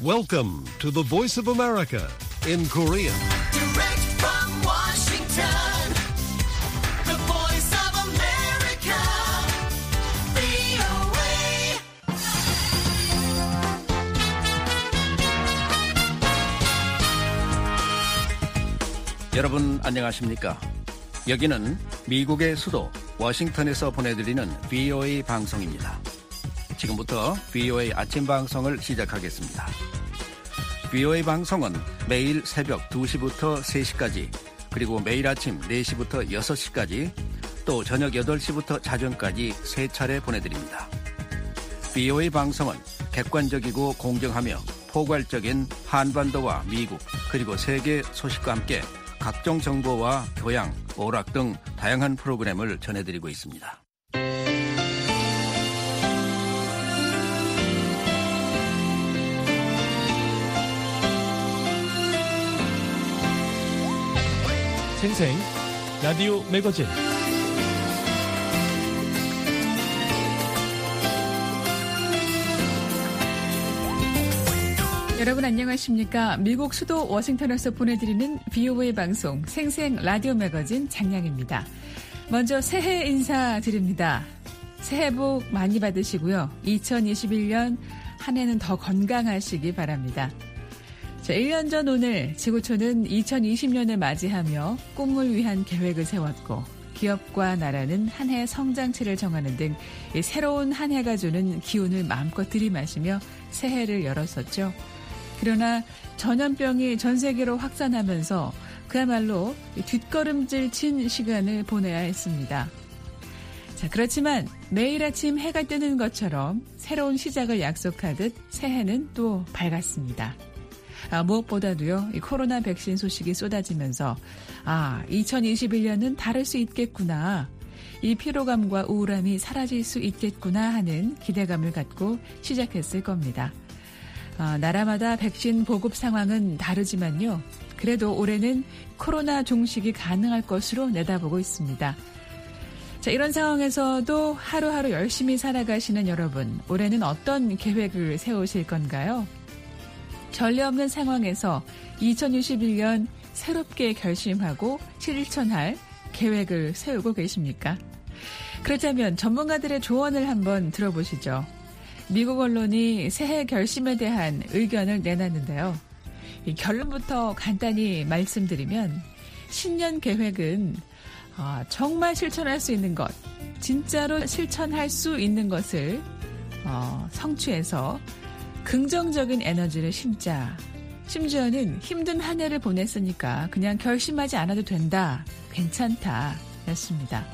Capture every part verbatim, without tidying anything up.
Welcome to the Voice of America in Korean. Direct from Washington, the Voice of America, 브이오에이. 여러분 안녕하십니까? 여기는 미국의 수도 워싱턴에서 보내드리는 브이오에이 방송입니다. 지금부터 브이오에이 아침 방송을 시작하겠습니다. 브이오에이 방송은 매일 새벽 두 시부터 세 시까지, 그리고 매일 아침 네 시부터 여섯 시까지, 또 저녁 여덟 시부터 자정까지 세 차례 보내드립니다. 브이오에이 방송은 객관적이고 공정하며 포괄적인 한반도와 미국 그리고 세계 소식과 함께 각종 정보와 교양, 오락 등 다양한 프로그램을 전해드리고 있습니다. 생생 라디오 매거진. 여러분 안녕하십니까? 미국 수도 워싱턴에서 보내드리는 브이오에이 방송 생생 라디오 매거진 장량입니다. 먼저 새해 인사드립니다. 새해 복 많이 받으시고요. 이천이십일 년 한 해는 더 건강하시기 바랍니다. 자, 일 년 전 오늘 지구촌은 이천이십 년을 맞이하며 꿈을 위한 계획을 세웠고, 기업과 나라는 한 해 성장치를 정하는 등 새로운 한 해가 주는 기운을 마음껏 들이마시며 새해를 열었었죠. 그러나 전염병이 전 세계로 확산하면서 그야말로 뒷걸음질 친 시간을 보내야 했습니다. 자, 그렇지만 매일 아침 해가 뜨는 것처럼 새로운 시작을 약속하듯 새해는 또 밝았습니다. 아, 무엇보다도요, 이 코로나 백신 소식이 쏟아지면서 아, 이천이십일 년은 다를 수 있겠구나, 이 피로감과 우울함이 사라질 수 있겠구나 하는 기대감을 갖고 시작했을 겁니다. 아, 나라마다 백신 보급 상황은 다르지만요, 그래도 올해는 코로나 종식이 가능할 것으로 내다보고 있습니다. 자, 이런 상황에서도 하루하루 열심히 살아가시는 여러분, 올해는 어떤 계획을 세우실 건가요? 전례 없는 상황에서 이천이십일 년 새롭게 결심하고 실천할 계획을 세우고 계십니까? 그렇다면 전문가들의 조언을 한번 들어보시죠. 미국 언론이 새해 결심에 대한 의견을 내놨는데요. 이 결론부터 간단히 말씀드리면, 신년 계획은 아, 정말 실천할 수 있는 것, 진짜로 실천할 수 있는 것을 어, 성취해서 긍정적인 에너지를 심자. 심지어는 힘든 한 해를 보냈으니까 그냥 결심하지 않아도 된다, 괜찮다 였습니다.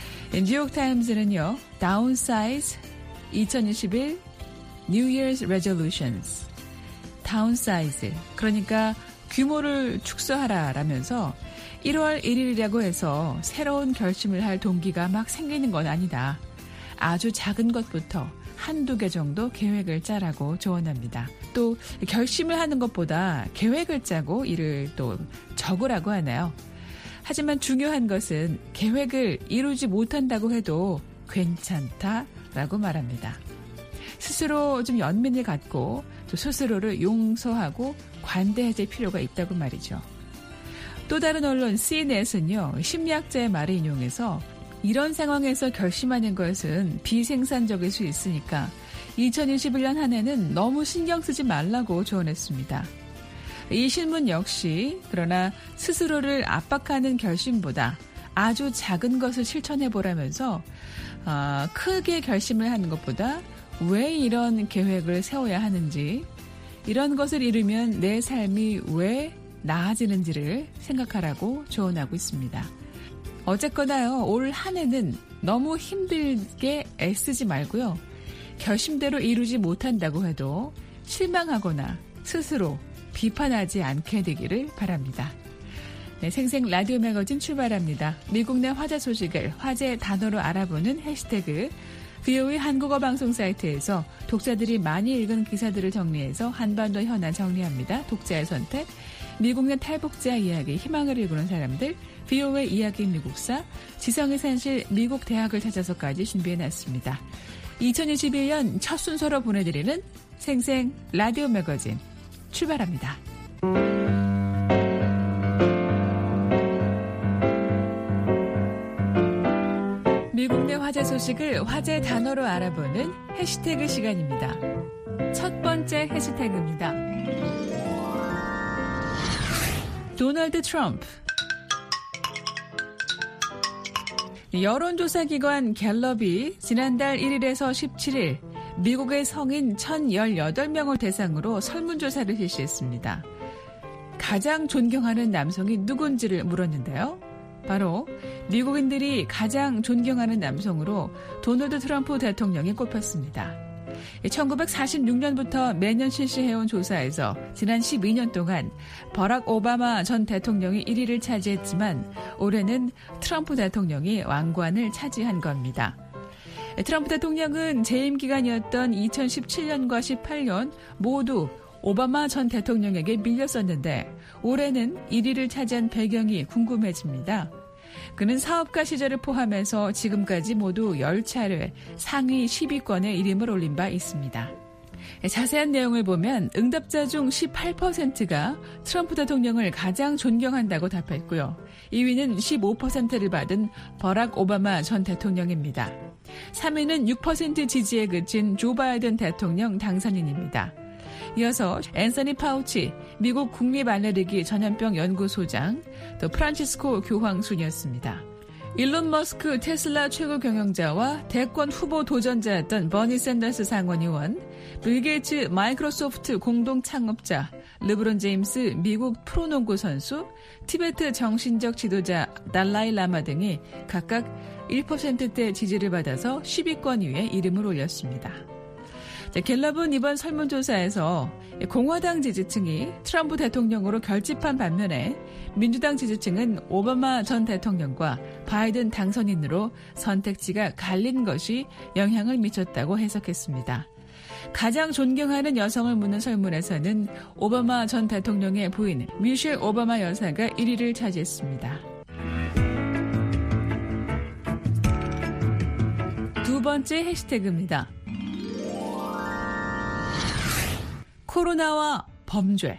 뉴욕타임즈는요, Downsize 이천이십일 New Year's Resolutions, Downsize, 그러니까 규모를 축소하라 라면서 일월 일일이라고 해서 새로운 결심을 할 동기가 막 생기는 건 아니다. 아주 작은 것부터 한두 개 정도 계획을 짜라고 조언합니다. 또 결심을 하는 것보다 계획을 짜고 이를 또 적으라고 하나요? 하지만 중요한 것은 계획을 이루지 못한다고 해도 괜찮다라고 말합니다. 스스로 좀 연민을 갖고 또 스스로를 용서하고 관대해질 필요가 있다고 말이죠. 또 다른 언론 씨엔엔은요, 심리학자의 말을 인용해서 이런 상황에서 결심하는 것은 비생산적일 수 있으니까 이천이십일 년 한 해는 너무 신경 쓰지 말라고 조언했습니다. 이 신문 역시 그러나 스스로를 압박하는 결심보다 아주 작은 것을 실천해보라면서 아, 크게 결심을 하는 것보다 왜 이런 계획을 세워야 하는지, 이런 것을 이루면 내 삶이 왜 나아지는지를 생각하라고 조언하고 있습니다. 어쨌거나요, 올 한 해는 너무 힘들게 애쓰지 말고요, 결심대로 이루지 못한다고 해도 실망하거나 스스로 비판하지 않게 되기를 바랍니다. 네, 생생 라디오 매거진 출발합니다. 미국 내 화제 소식을 화제 단어로 알아보는 해시태그 브이오에이 한국어 방송 사이트에서 독자들이 많이 읽은 기사들을 정리해서 한반도 현안 정리합니다. 독자의 선택, 미국 내 탈북자 이야기, 희망을 일구는 사람들, 브이오에이 이야기 미국사, 지성의 산실 미국 대학을 찾아서까지 준비해놨습니다. 이천이십일 년 첫 순서로 보내드리는 생생 라디오 매거진 출발합니다. 미국 내 화제 소식을 화제 단어로 알아보는 해시태그 시간입니다. 첫 번째 해시태그입니다. 도널드 트럼프. 여론조사기관 갤럽이 지난달 일 일에서 십칠 일 미국의 성인 천십팔 명을 대상으로 설문조사를 실시했습니다. 가장 존경하는 남성이 누군지를 물었는데요. 바로 미국인들이 가장 존경하는 남성으로 도널드 트럼프 대통령이 꼽혔습니다. 천구백사십육 년부터 매년 실시해온 조사에서 지난 십이 년 동안 버락 오바마 전 대통령이 일 위를 차지했지만 올해는 트럼프 대통령이 왕관을 차지한 겁니다. 트럼프 대통령은 재임 기간이었던 이천십칠 년과 십팔 년 모두 오바마 전 대통령에게 밀렸었는데 올해는 일 위를 차지한 배경이 궁금해집니다. 그는 사업가 시절을 포함해서 지금까지 모두 십 차례 상위 십 위권에 이름을 올린 바 있습니다. 자세한 내용을 보면 응답자 중 십팔 퍼센트가 트럼프 대통령을 가장 존경한다고 답했고요. 이 위는 십오 퍼센트를 받은 버락 오바마 전 대통령입니다. 삼 위는 육 퍼센트 지지에 그친 조 바이든 대통령 당선인입니다. 이어서 앤서니 파우치 미국 국립알레르기 전염병 연구소장, 또 프란치스코 교황 순이었습니다. 일론 머스크 테슬라 최고 경영자와 대권 후보 도전자였던 버니 샌더스 상원의원, 빌 게이츠 마이크로소프트 공동 창업자, 르브론 제임스 미국 프로농구 선수, 티베트 정신적 지도자 달라이 라마 등이 각각 일 퍼센트대 지지를 받아서 십 위권 위에 이름을 올렸습니다. 자, 갤럽은 이번 설문조사에서 공화당 지지층이 트럼프 대통령으로 결집한 반면에 민주당 지지층은 오바마 전 대통령과 바이든 당선인으로 선택지가 갈린 것이 영향을 미쳤다고 해석했습니다. 가장 존경하는 여성을 묻는 설문에서는 오바마 전 대통령의 부인 미셸 오바마 여사가 일 위를 차지했습니다. 두 번째 해시태그입니다. 코로나와 범죄.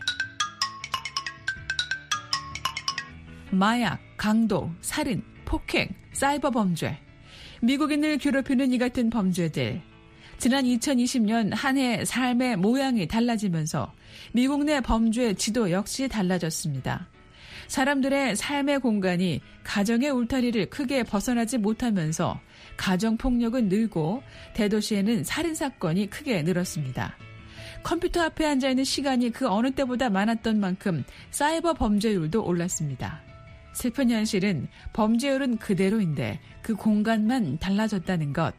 마약, 강도, 살인, 폭행, 사이버 범죄. 미국인을 괴롭히는 이 같은 범죄들. 지난 이천이십 년 한 해 삶의 모양이 달라지면서 미국 내 범죄 지도 역시 달라졌습니다. 사람들의 삶의 공간이 가정의 울타리를 크게 벗어나지 못하면서 가정폭력은 늘고 대도시에는 살인사건이 크게 늘었습니다. 컴퓨터 앞에 앉아있는 시간이 그 어느 때보다 많았던 만큼 사이버 범죄율도 올랐습니다. 슬픈 현실은 범죄율은 그대로인데 그 공간만 달라졌다는 것.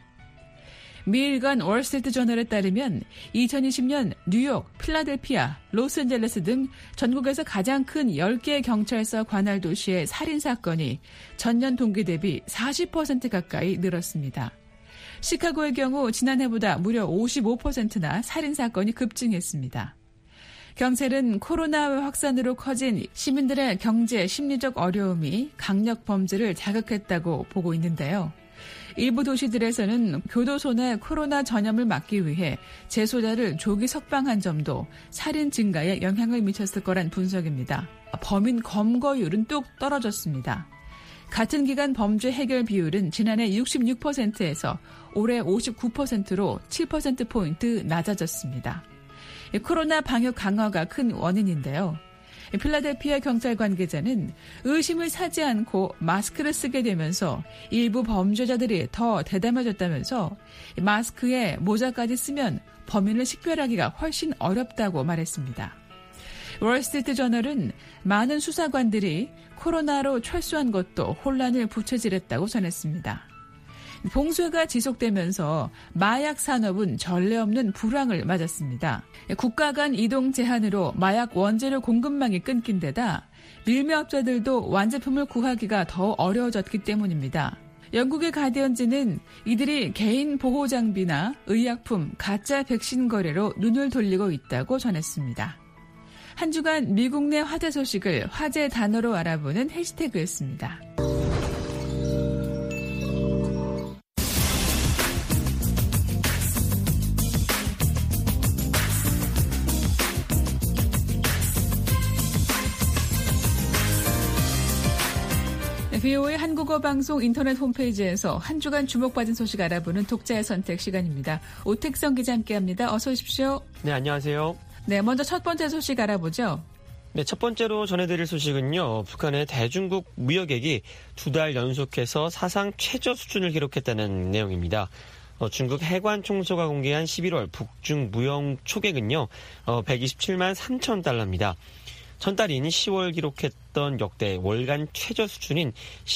미일간 월스트리트 저널에 따르면 이천이십 년 뉴욕, 필라델피아, 로스앤젤레스 등 전국에서 가장 큰 열 개 경찰서 관할 도시의 살인사건이 전년 동기 대비 사십 퍼센트 가까이 늘었습니다. 시카고의 경우 지난해보다 무려 오십오 퍼센트나 살인사건이 급증했습니다. 경찰은 코로나 확산으로 커진 시민들의 경제, 심리적 어려움이 강력 범죄를 자극했다고 보고 있는데요. 일부 도시들에서는 교도소 내 코로나 전염을 막기 위해 재소자를 조기 석방한 점도 살인 증가에 영향을 미쳤을 거란 분석입니다. 범인 검거율은 뚝 떨어졌습니다. 같은 기간 범죄 해결 비율은 지난해 육십육 퍼센트에서 올해 오십구 퍼센트로 칠 퍼센트포인트 낮아졌습니다. 코로나 방역 강화가 큰 원인인데요. 필라델피아 경찰 관계자는 의심을 사지 않고 마스크를 쓰게 되면서 일부 범죄자들이 더 대담해졌다면서 마스크에 모자까지 쓰면 범인을 식별하기가 훨씬 어렵다고 말했습니다. 월스트리트 저널은 많은 수사관들이 코로나로 철수한 것도 혼란을 부채질했다고 전했습니다. 봉쇄가 지속되면서 마약 산업은 전례 없는 불황을 맞았습니다. 국가 간 이동 제한으로 마약 원재료 공급망이 끊긴 데다 밀매업자들도 완제품을 구하기가 더 어려워졌기 때문입니다. 영국의 가디언지는 이들이 개인 보호 장비나 의약품, 가짜 백신 거래로 눈을 돌리고 있다고 전했습니다. 한 주간 미국 내 화제 소식을 화제 단어로 알아보는 해시태그였습니다. 브이오에이 한국어 방송 인터넷 홈페이지에서 한 주간 주목받은 소식 알아보는 독자의 선택 시간입니다. 오택성 기자 함께합니다. 어서 오십시오. 네, 안녕하세요. 네, 먼저 첫 번째 소식 알아보죠. 네, 첫 번째로 전해드릴 소식은요. 북한의 대중국 무역액이 두 달 연속해서 사상 최저 수준을 기록했다는 내용입니다. 어, 중국 해관총소가 공개한 십일월 북중 무역 총액은요. 어, 백이십칠만 삼천 달러입니다. 전달인 시월 기록했던 역대 월간 최저 수준인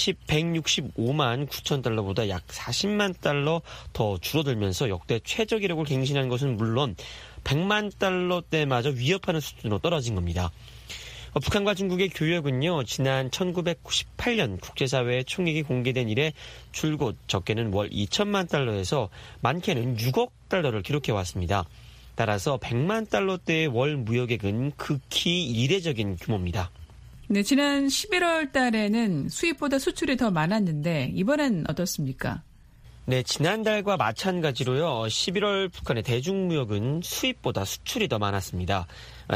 백육십오만 구천 달러보다 약 사십만 달러 더 줄어들면서 역대 최저 기록을 갱신한 것은 물론 백만 달러대마저 위협하는 수준으로 떨어진 겁니다. 어, 북한과 중국의 교역은요, 지난 천구백구십팔 년 국제사회의 총액이 공개된 이래 줄곧 적게는 월 이천만 달러에서 많게는 육억 달러를 기록해왔습니다. 따라서 백만 달러대의 월 무역액은 극히 이례적인 규모입니다. 네, 지난 십일월 달에는 수입보다 수출이 더 많았는데 이번엔 어떻습니까? 네, 지난달과 마찬가지로요. 십일월 북한의 대중무역은 수입보다 수출이 더 많았습니다.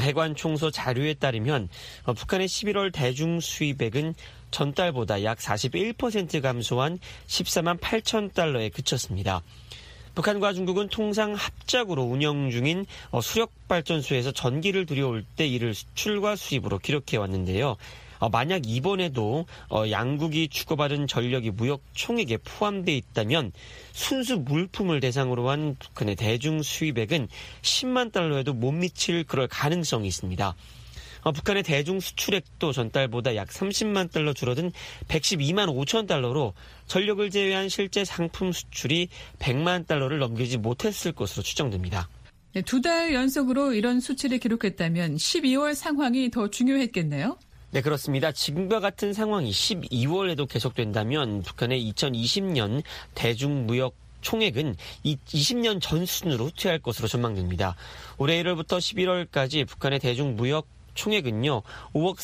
해관총소 자료에 따르면 북한의 십일월 대중수입액은 전달보다 약 사십일 퍼센트 감소한 십사만 팔천 달러에 그쳤습니다. 북한과 중국은 통상 합작으로 운영 중인 수력발전소에서 전기를 들여올 때 이를 수출과 수입으로 기록해왔는데요. 만약 이번에도 양국이 주고받은 전력이 무역 총액에 포함되어 있다면 순수 물품을 대상으로 한 북한의 대중 수입액은 십만 달러에도 못 미칠 그럴 가능성이 있습니다. 북한의 대중 수출액도 전달보다 약 삼십만 달러 줄어든 백십이만 오천 달러로 전력을 제외한 실제 상품 수출이 백만 달러를 넘기지 못했을 것으로 추정됩니다. 네, 두 달 연속으로 이런 수치를 기록했다면 십이월 상황이 더 중요했겠네요? 네, 그렇습니다. 지금과 같은 상황이 십이월에도 계속된다면 북한의 이천이십 년 대중무역 총액은 이십 년 전 수준으로 후퇴할 것으로 전망됩니다. 올해 일월부터 십일월까지 북한의 대중무역 총액은요, 오억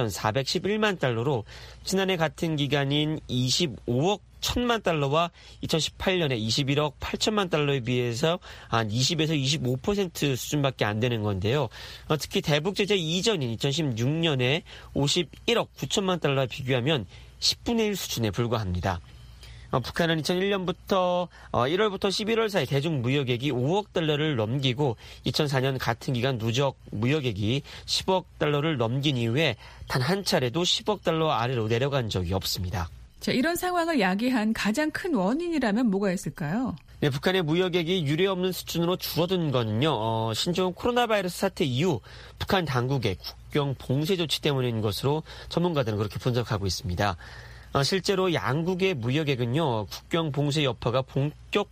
삼천사백십일만 달러로 지난해 같은 기간인 이십오억 천만 달러와 이천십팔 년에 이십일억 팔천만 달러에 비해서 한 이십에서 이십오 퍼센트 수준밖에 안 되는 건데요. 어, 특히 대북 제재 이전인 이천십육 년에 오십일억 구천만 달러와 비교하면 십분의 일 수준에 불과합니다. 어, 북한은 이천일 년부터 어, 일월부터 십일월 사이 대중 무역액이 오억 달러를 넘기고 이천사 년 같은 기간 누적 무역액이 십억 달러를 넘긴 이후에 단 한 차례도 십억 달러 아래로 내려간 적이 없습니다. 자, 이런 상황을 야기한 가장 큰 원인이라면 뭐가 있을까요? 네, 북한의 무역액이 유례없는 수준으로 줄어든 거는요. 어, 신종 코로나 바이러스 사태 이후 북한 당국의 국경 봉쇄 조치 때문인 것으로 전문가들은 그렇게 분석하고 있습니다. 어, 실제로 양국의 무역액은요, 국경 봉쇄 여파가 본격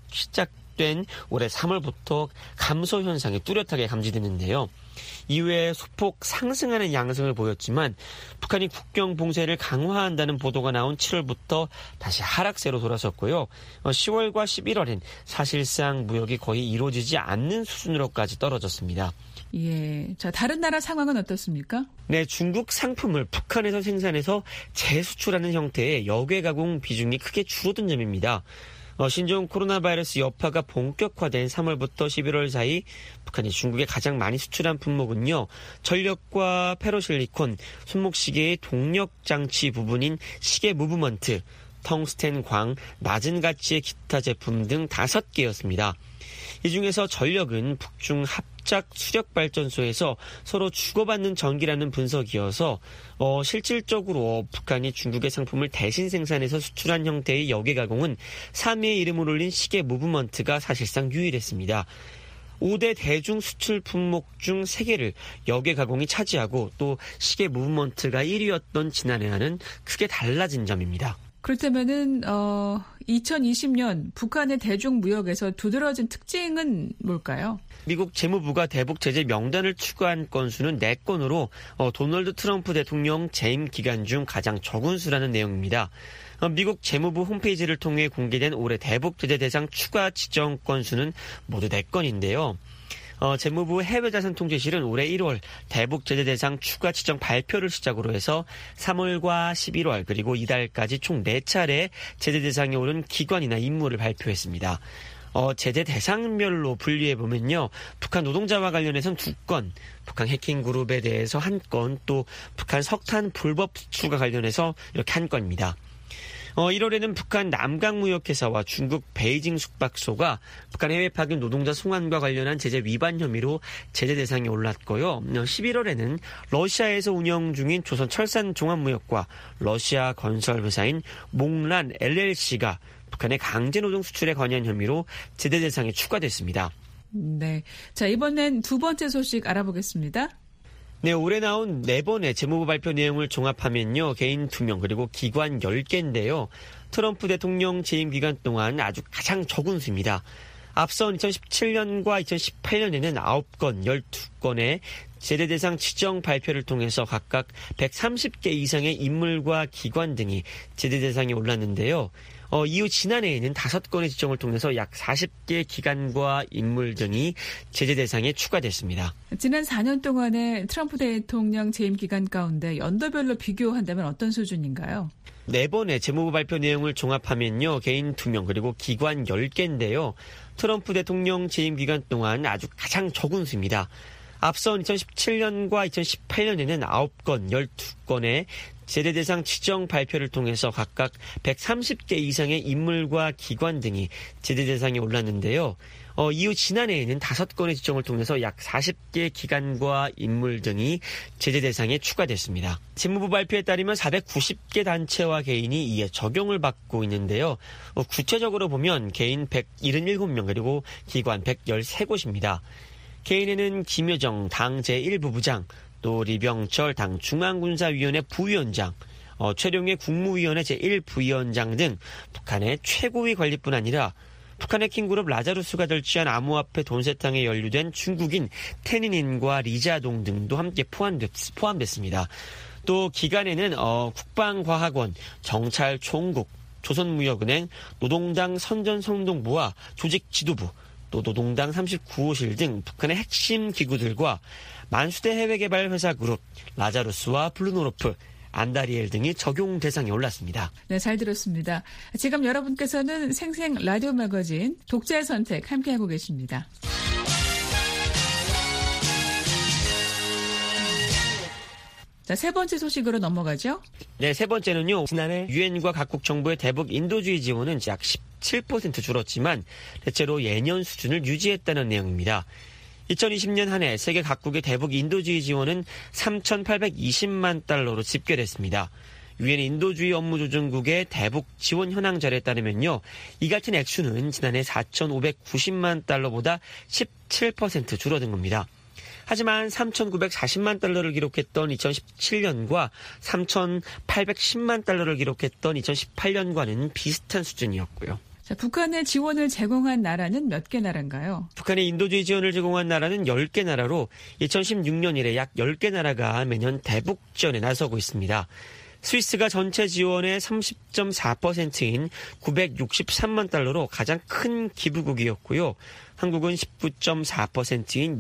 시작된 올해 삼월부터 감소 현상이 뚜렷하게 감지되는데요. 이후에 소폭 상승하는 양상을 보였지만 북한이 국경 봉쇄를 강화한다는 보도가 나온 칠월부터 다시 하락세로 돌아섰고요. 어, 시월과 십일월엔 사실상 무역이 거의 이루어지지 않는 수준으로까지 떨어졌습니다. 예, 자, 다른 나라 상황은 어떻습니까? 네, 중국 상품을 북한에서 생산해서 재수출하는 형태의 역외 가공 비중이 크게 줄어든 점입니다. 어, 신종 코로나 바이러스 여파가 본격화된 삼월부터 십일월 사이 북한이 중국에 가장 많이 수출한 품목은요, 전력과 페로실리콘, 손목시계의 동력장치 부분인 시계 무브먼트, 텅스텐 광, 낮은 가치의 기타 제품 등 다섯 개였습니다. 이 중에서 전력은 북중 합작 수력발전소에서 서로 주고받는 전기라는 분석이어서 어, 실질적으로 북한이 중국의 상품을 대신 생산해서 수출한 형태의 역외 가공은 삼 위의 이름을 올린 시계 무브먼트가 사실상 유일했습니다. 오 대 대중 수출 품목 중 세 개를 역외 가공이 차지하고 또 시계 무브먼트가 일 위였던 지난해와는 크게 달라진 점입니다. 그렇다면은 어, 이천이십 년 북한의 대중무역에서 두드러진 특징은 뭘까요? 미국 재무부가 대북 제재 명단을 추가한 건수는 네 건으로 어, 도널드 트럼프 대통령 재임 기간 중 가장 적은 수라는 내용입니다. 어, 미국 재무부 홈페이지를 통해 공개된 올해 대북 제재 대상 추가 지정 건수는 모두 네 건인데요. 어, 재무부 해외자산통제실은 올해 일월 대북 제재 대상 추가 지정 발표를 시작으로 해서 삼월과 십일월 그리고 이달까지 총 네 차례 제재 대상에 오른 기관이나 인물을 발표했습니다. 어, 제재 대상별로 분류해보면요. 북한 노동자와 관련해서는 두 건, 북한 해킹 그룹에 대해서 한 건, 또 북한 석탄 불법 수출과 관련해서 이렇게 한 건입니다. 어, 일월에는 북한 남강무역회사와 중국 베이징 숙박소가 북한 해외 파견 노동자 송환과 관련한 제재 위반 혐의로 제재 대상에 올랐고요. 십일월에는 러시아에서 운영 중인 조선철산종합무역과 러시아 건설회사인 몽란 엘엘씨가 북한의 강제노동 수출에 관여한 혐의로 제재 대상에 추가됐습니다. 네. 자, 이번엔 두 번째 소식 알아보겠습니다. 네, 올해 나온 네 번의 재무부 발표 내용을 종합하면요. 개인 두 명 그리고 기관 열 개인데요. 트럼프 대통령 재임 기간 동안 아주 가장 적은 수입니다. 앞선 이천십칠 년과 이천십팔 년에는 아홉 건, 열두 건의 제재 대상 지정 발표를 통해서 각각 백삼십 개 이상의 인물과 기관 등이 제재 대상에 올랐는데요. 어, 이후 지난해에는 다섯 건의 지정을 통해서 약 사십 개 기관과 인물 등이 제재 대상에 추가됐습니다. 지난 사 년 동안의 트럼프 대통령 재임 기간 가운데 연도별로 비교한다면 어떤 수준인가요? 네 번의 재무부 발표 내용을 종합하면요. 개인 두 명 그리고 기관 열 개인데요. 트럼프 대통령 재임 기간 동안 아주 가장 적은 수입니다. 앞선 이천십칠 년과 이천십팔 년에는 아홉 건, 열두 건의 제재 대상 지정 발표를 통해서 각각 백삼십 개 이상의 인물과 기관 등이 제재 대상에 올랐는데요. 어, 이후 지난해에는 다섯 건의 지정을 통해서 약 사십 개 기관과 인물 등이 제재 대상에 추가됐습니다. 재무부 발표에 따르면 사백구십 개 단체와 개인이 이에 적용을 받고 있는데요. 어, 구체적으로 보면 개인 백칠십칠 명 그리고 기관 백십삼 곳입니다. 개인에는 김여정 당 제일 부부장, 또 리병철 당 중앙군사위원회 부위원장, 어, 최룡해 국무위원회 제일 부위원장 등 북한의 최고위 관리뿐 아니라 북한 해킹그룹 라자루스가 절취한 암호화폐 돈세탕에 연루된 중국인 태닌인과 리자동 등도 함께 포함됐, 포함됐습니다. 또 기간에는 어, 국방과학원, 정찰총국, 조선무역은행, 노동당 선전성동부와 조직지도부, 또 노동당 삼십구 호실 등 북한의 핵심 기구들과 만수대 해외개발회사 그룹, 라자루스와 블루노르프, 안다리엘 등이 적용 대상에 올랐습니다. 네, 잘 들었습니다. 지금 여러분께서는 생생 라디오 매거진 독자의 선택 함께하고 계십니다. 자, 세 번째 소식으로 넘어가죠. 네, 세 번째는요. 지난해 유엔과 각국 정부의 대북 인도주의 지원은 약 십칠 퍼센트 줄었지만 대체로 예년 수준을 유지했다는 내용입니다. 이천이십 년 한 해 세계 각국의 대북 인도주의 지원은 삼천팔백이십만 달러로 집계됐습니다. 유엔 인도주의 업무조정국의 대북 지원 현황자료에 따르면요. 이 같은 액수는 지난해 사천오백구십만 달러보다 십칠 퍼센트 줄어든 겁니다. 하지만 삼천구백사십만 달러를 기록했던 이천십칠 년과 삼천팔백십만 달러를 기록했던 이천십팔 년과는 비슷한 수준이었고요. 자, 북한에 지원을 제공한 나라는 몇 개 나라인가요? 북한의 인도주의 지원을 제공한 나라는 열 개 나라로 이천십육 년 이래 약 열 개 나라가 매년 대북 지원에 나서고 있습니다. 스위스가 전체 지원의 삼십 점 사 퍼센트인 구백육십삼만 달러로 가장 큰 기부국이었고요. 한국은 십구 점 사 퍼센트인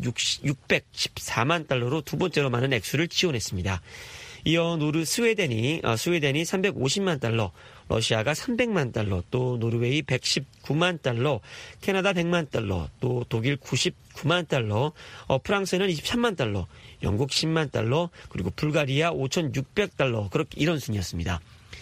육백십사만 달러로 두 번째로 많은 액수를 지원했습니다. 이어 노르 스웨덴이 어, 스웨덴이 삼백오십만 달러, 러시아가 삼백만 달러, 또 노르웨이 백십구만 달러, 캐나다 백만 달러, 또 독일 구십구만 달러, 어, 프랑스는 이십삼만 달러, 영국 십만 달러, 그리고 불가리아 오천육백 달러, 그렇게 이런 순이었습니다.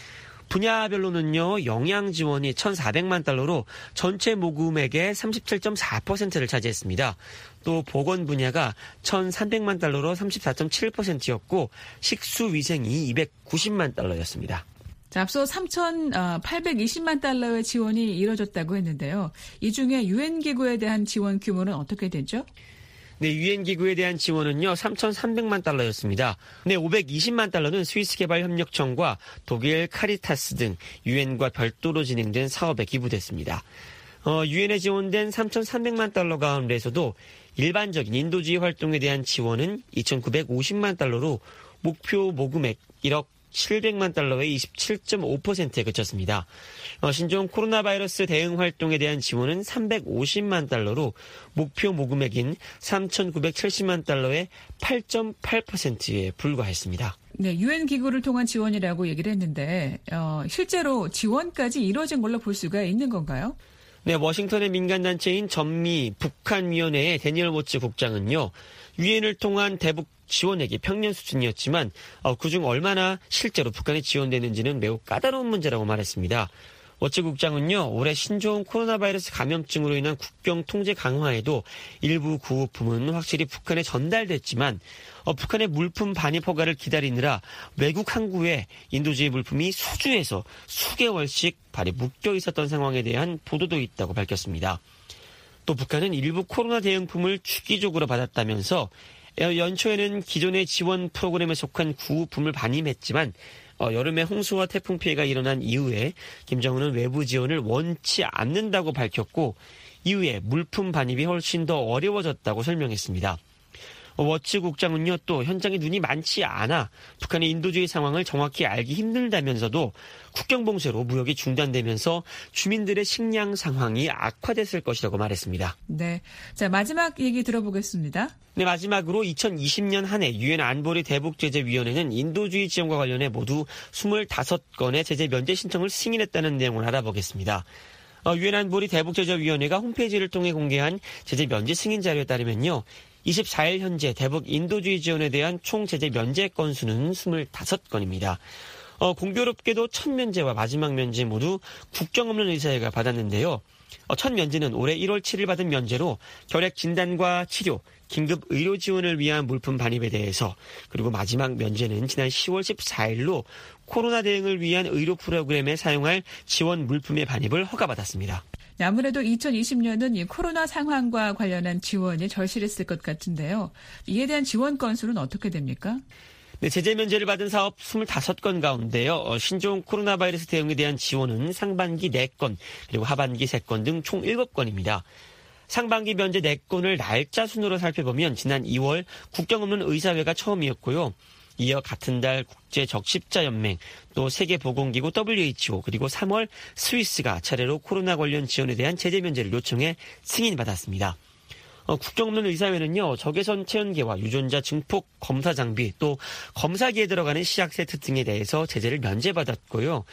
분야별로는요, 영양 지원이 천사백만 달러로 전체 모금액의 삼십칠 점 사 퍼센트를 차지했습니다. 또 보건 분야가 천삼백만 달러로 삼십사 점 칠 퍼센트였고 식수위생이 이백구십만 달러였습니다. 자, 앞서 삼천팔백이십만 달러의 지원이 이뤄졌다고 했는데요. 이 중에 유엔 기구에 대한 지원 규모는 어떻게 되죠? 네, 유엔 기구에 대한 지원은요, 삼천삼백만 달러였습니다. 네, 오백이십만 달러는 스위스 개발협력청과 독일 카리타스 등 유엔과 별도로 진행된 사업에 기부됐습니다. 어, 유엔에 지원된 삼천삼백만 달러 가운데서도 일반적인 인도주의 활동에 대한 지원은 이천구백오십만 달러로 목표 모금액 일억 칠백만 달러의 이십칠 점 오 퍼센트에 그쳤습니다. 어, 신종 코로나 바이러스 대응 활동에 대한 지원은 삼백오십만 달러로 목표 모금액인 삼천구백칠십만 달러의 팔 점 팔 퍼센트에 불과했습니다. 네, 유엔 기구를 통한 지원이라고 얘기를 했는데 어, 실제로 지원까지 이루어진 걸로 볼 수가 있는 건가요? 네, 워싱턴의 민간단체인 전미 북한위원회의 데니얼 워츠 국장은요, 유엔을 통한 대북 지원액이 평년 수준이었지만 어, 그중 얼마나 실제로 북한에 지원되는지는 매우 까다로운 문제라고 말했습니다. 워츠 국장은요, 올해 신종 코로나 바이러스 감염증으로 인한 국경 통제 강화에도 일부 구호품은 확실히 북한에 전달됐지만 어, 북한의 물품 반입 허가를 기다리느라 외국 항구에 인도주의 물품이 수주에서 수개월씩 발이 묶여 있었던 상황에 대한 보도도 있다고 밝혔습니다. 또 북한은 일부 코로나 대응품을 주기적으로 받았다면서 연초에는 기존의 지원 프로그램에 속한 구호품을 반입했지만 어, 여름에 홍수와 태풍 피해가 일어난 이후에 김정은은 외부 지원을 원치 않는다고 밝혔고 이후에 물품 반입이 훨씬 더 어려워졌다고 설명했습니다. 워츠 국장은요, 또 현장에 눈이 많지 않아 북한의 인도주의 상황을 정확히 알기 힘들다면서도 국경 봉쇄로 무역이 중단되면서 주민들의 식량 상황이 악화됐을 것이라고 말했습니다. 네, 자 마지막 얘기 들어보겠습니다. 네, 마지막으로 이천이십 년 한 해 유엔 안보리 대북제재위원회는 인도주의 지원과 관련해 모두 이십오 건의 제재 면제 신청을 승인했다는 내용을 알아보겠습니다. 어, 유엔 안보리 대북제재위원회가 홈페이지를 통해 공개한 제재 면제 승인 자료에 따르면요, 이십사 일 현재 대북 인도주의 지원에 대한 총 제재 면제 건수는 이십오 건입니다. 어, 공교롭게도 첫 면제와 마지막 면제 모두 국경 없는 의사회가 받았는데요. 어, 첫 면제는 올해 일월 칠일 받은 면제로 결핵 진단과 치료, 긴급 의료 지원을 위한 물품 반입에 대해서, 그리고 마지막 면제는 지난 시월 십사일로 코로나 대응을 위한 의료 프로그램에 사용할 지원 물품의 반입을 허가받았습니다. 아무래도 이천이십 년은 이 코로나 상황과 관련한 지원이 절실했을 것 같은데요. 이에 대한 지원 건수는 어떻게 됩니까? 네, 제재 면제를 받은 사업 이십오 건 가운데요, 어, 신종 코로나 바이러스 대응에 대한 지원은 상반기 네 건, 그리고 하반기 세 건 등 총 일곱 건입니다. 상반기 면제 네 건을 날짜 순으로 살펴보면 지난 이월 국경 없는 의사회가 처음이었고요. 이어 같은 달 국제적십자연맹, 또 세계보건기구 더블유에이치오, 그리고 삼월 스위스가 차례로 코로나 관련 지원에 대한 제재 면제를 요청해 승인받았습니다. 어, 국경 없는 의사회는요, 적외선 체온계와 유전자 증폭 검사 장비, 또 검사기에 들어가는 시약 세트 등에 대해서 제재를 면제받았고요.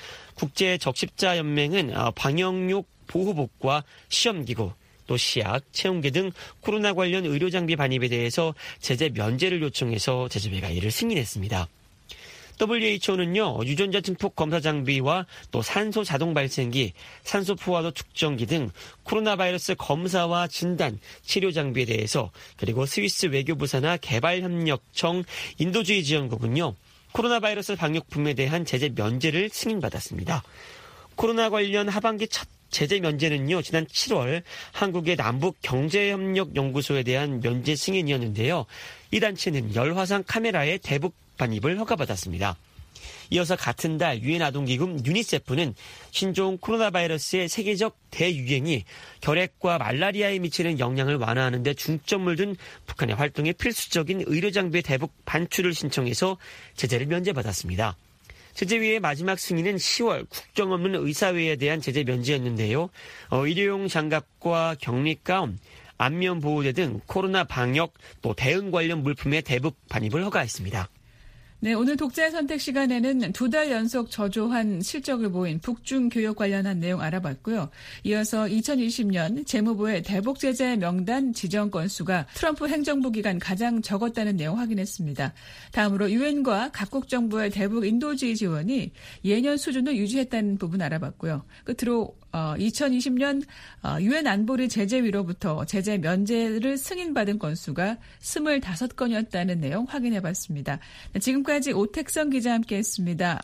국제적십자연맹은 어, 방역용 보호복과 시험기구, 또 시약, 체온계 등 코로나 관련 의료장비 반입에 대해서 제재 면제를 요청해서 제재회가 이를 승인했습니다. 더블유에이치오는요, 유전자 증폭 검사 장비와 또 산소 자동 발생기, 산소 포화도 측정기 등 코로나 바이러스 검사와 진단, 치료 장비에 대해서, 그리고 스위스 외교부 산하 개발협력청 인도주의 지원국은요, 코로나 바이러스 방역품에 대한 제재 면제를 승인받았습니다. 코로나 관련 하반기 첫 제재 면제는요, 지난 칠월 한국의 남북경제협력연구소에 대한 면제 승인이었는데요. 이 단체는 열화상 카메라의 대북 반입을 허가받았습니다. 이어서 같은 달 유엔 아동기금 유니세프는 신종 코로나 바이러스의 세계적 대유행이 결핵과 말라리아에 미치는 영향을 완화하는 데 중점을 둔 북한의 활동에 필수적인 의료장비의 대북 반출을 신청해서 제재를 면제받았습니다. 제재위의 마지막 승인은 시월 국경 없는 의사회에 대한 제재 면제였는데요. 어, 일회용 장갑과 격리가운, 안면보호대 등 코로나 방역 또 대응 관련 물품의 대북 반입을 허가했습니다. 네, 오늘 독자의 선택 시간에는 두 달 연속 저조한 실적을 보인 북중 교역 관련한 내용 알아봤고요. 이어서 이천이십 년 재무부의 대북 제재 명단 지정 건수가 트럼프 행정부 기간 가장 적었다는 내용 확인했습니다. 다음으로 유엔과 각국 정부의 대북 인도주의 지원이 예년 수준을 유지했다는 부분 알아봤고요. 끝으로 어, 이천이십 년 어, 유엔 안보리 제재위로부터 제재 면제를 승인받은 건수가 이십오 건이었다는 내용 확인해봤습니다. 지금까지 오택성 기자와 함께했습니다.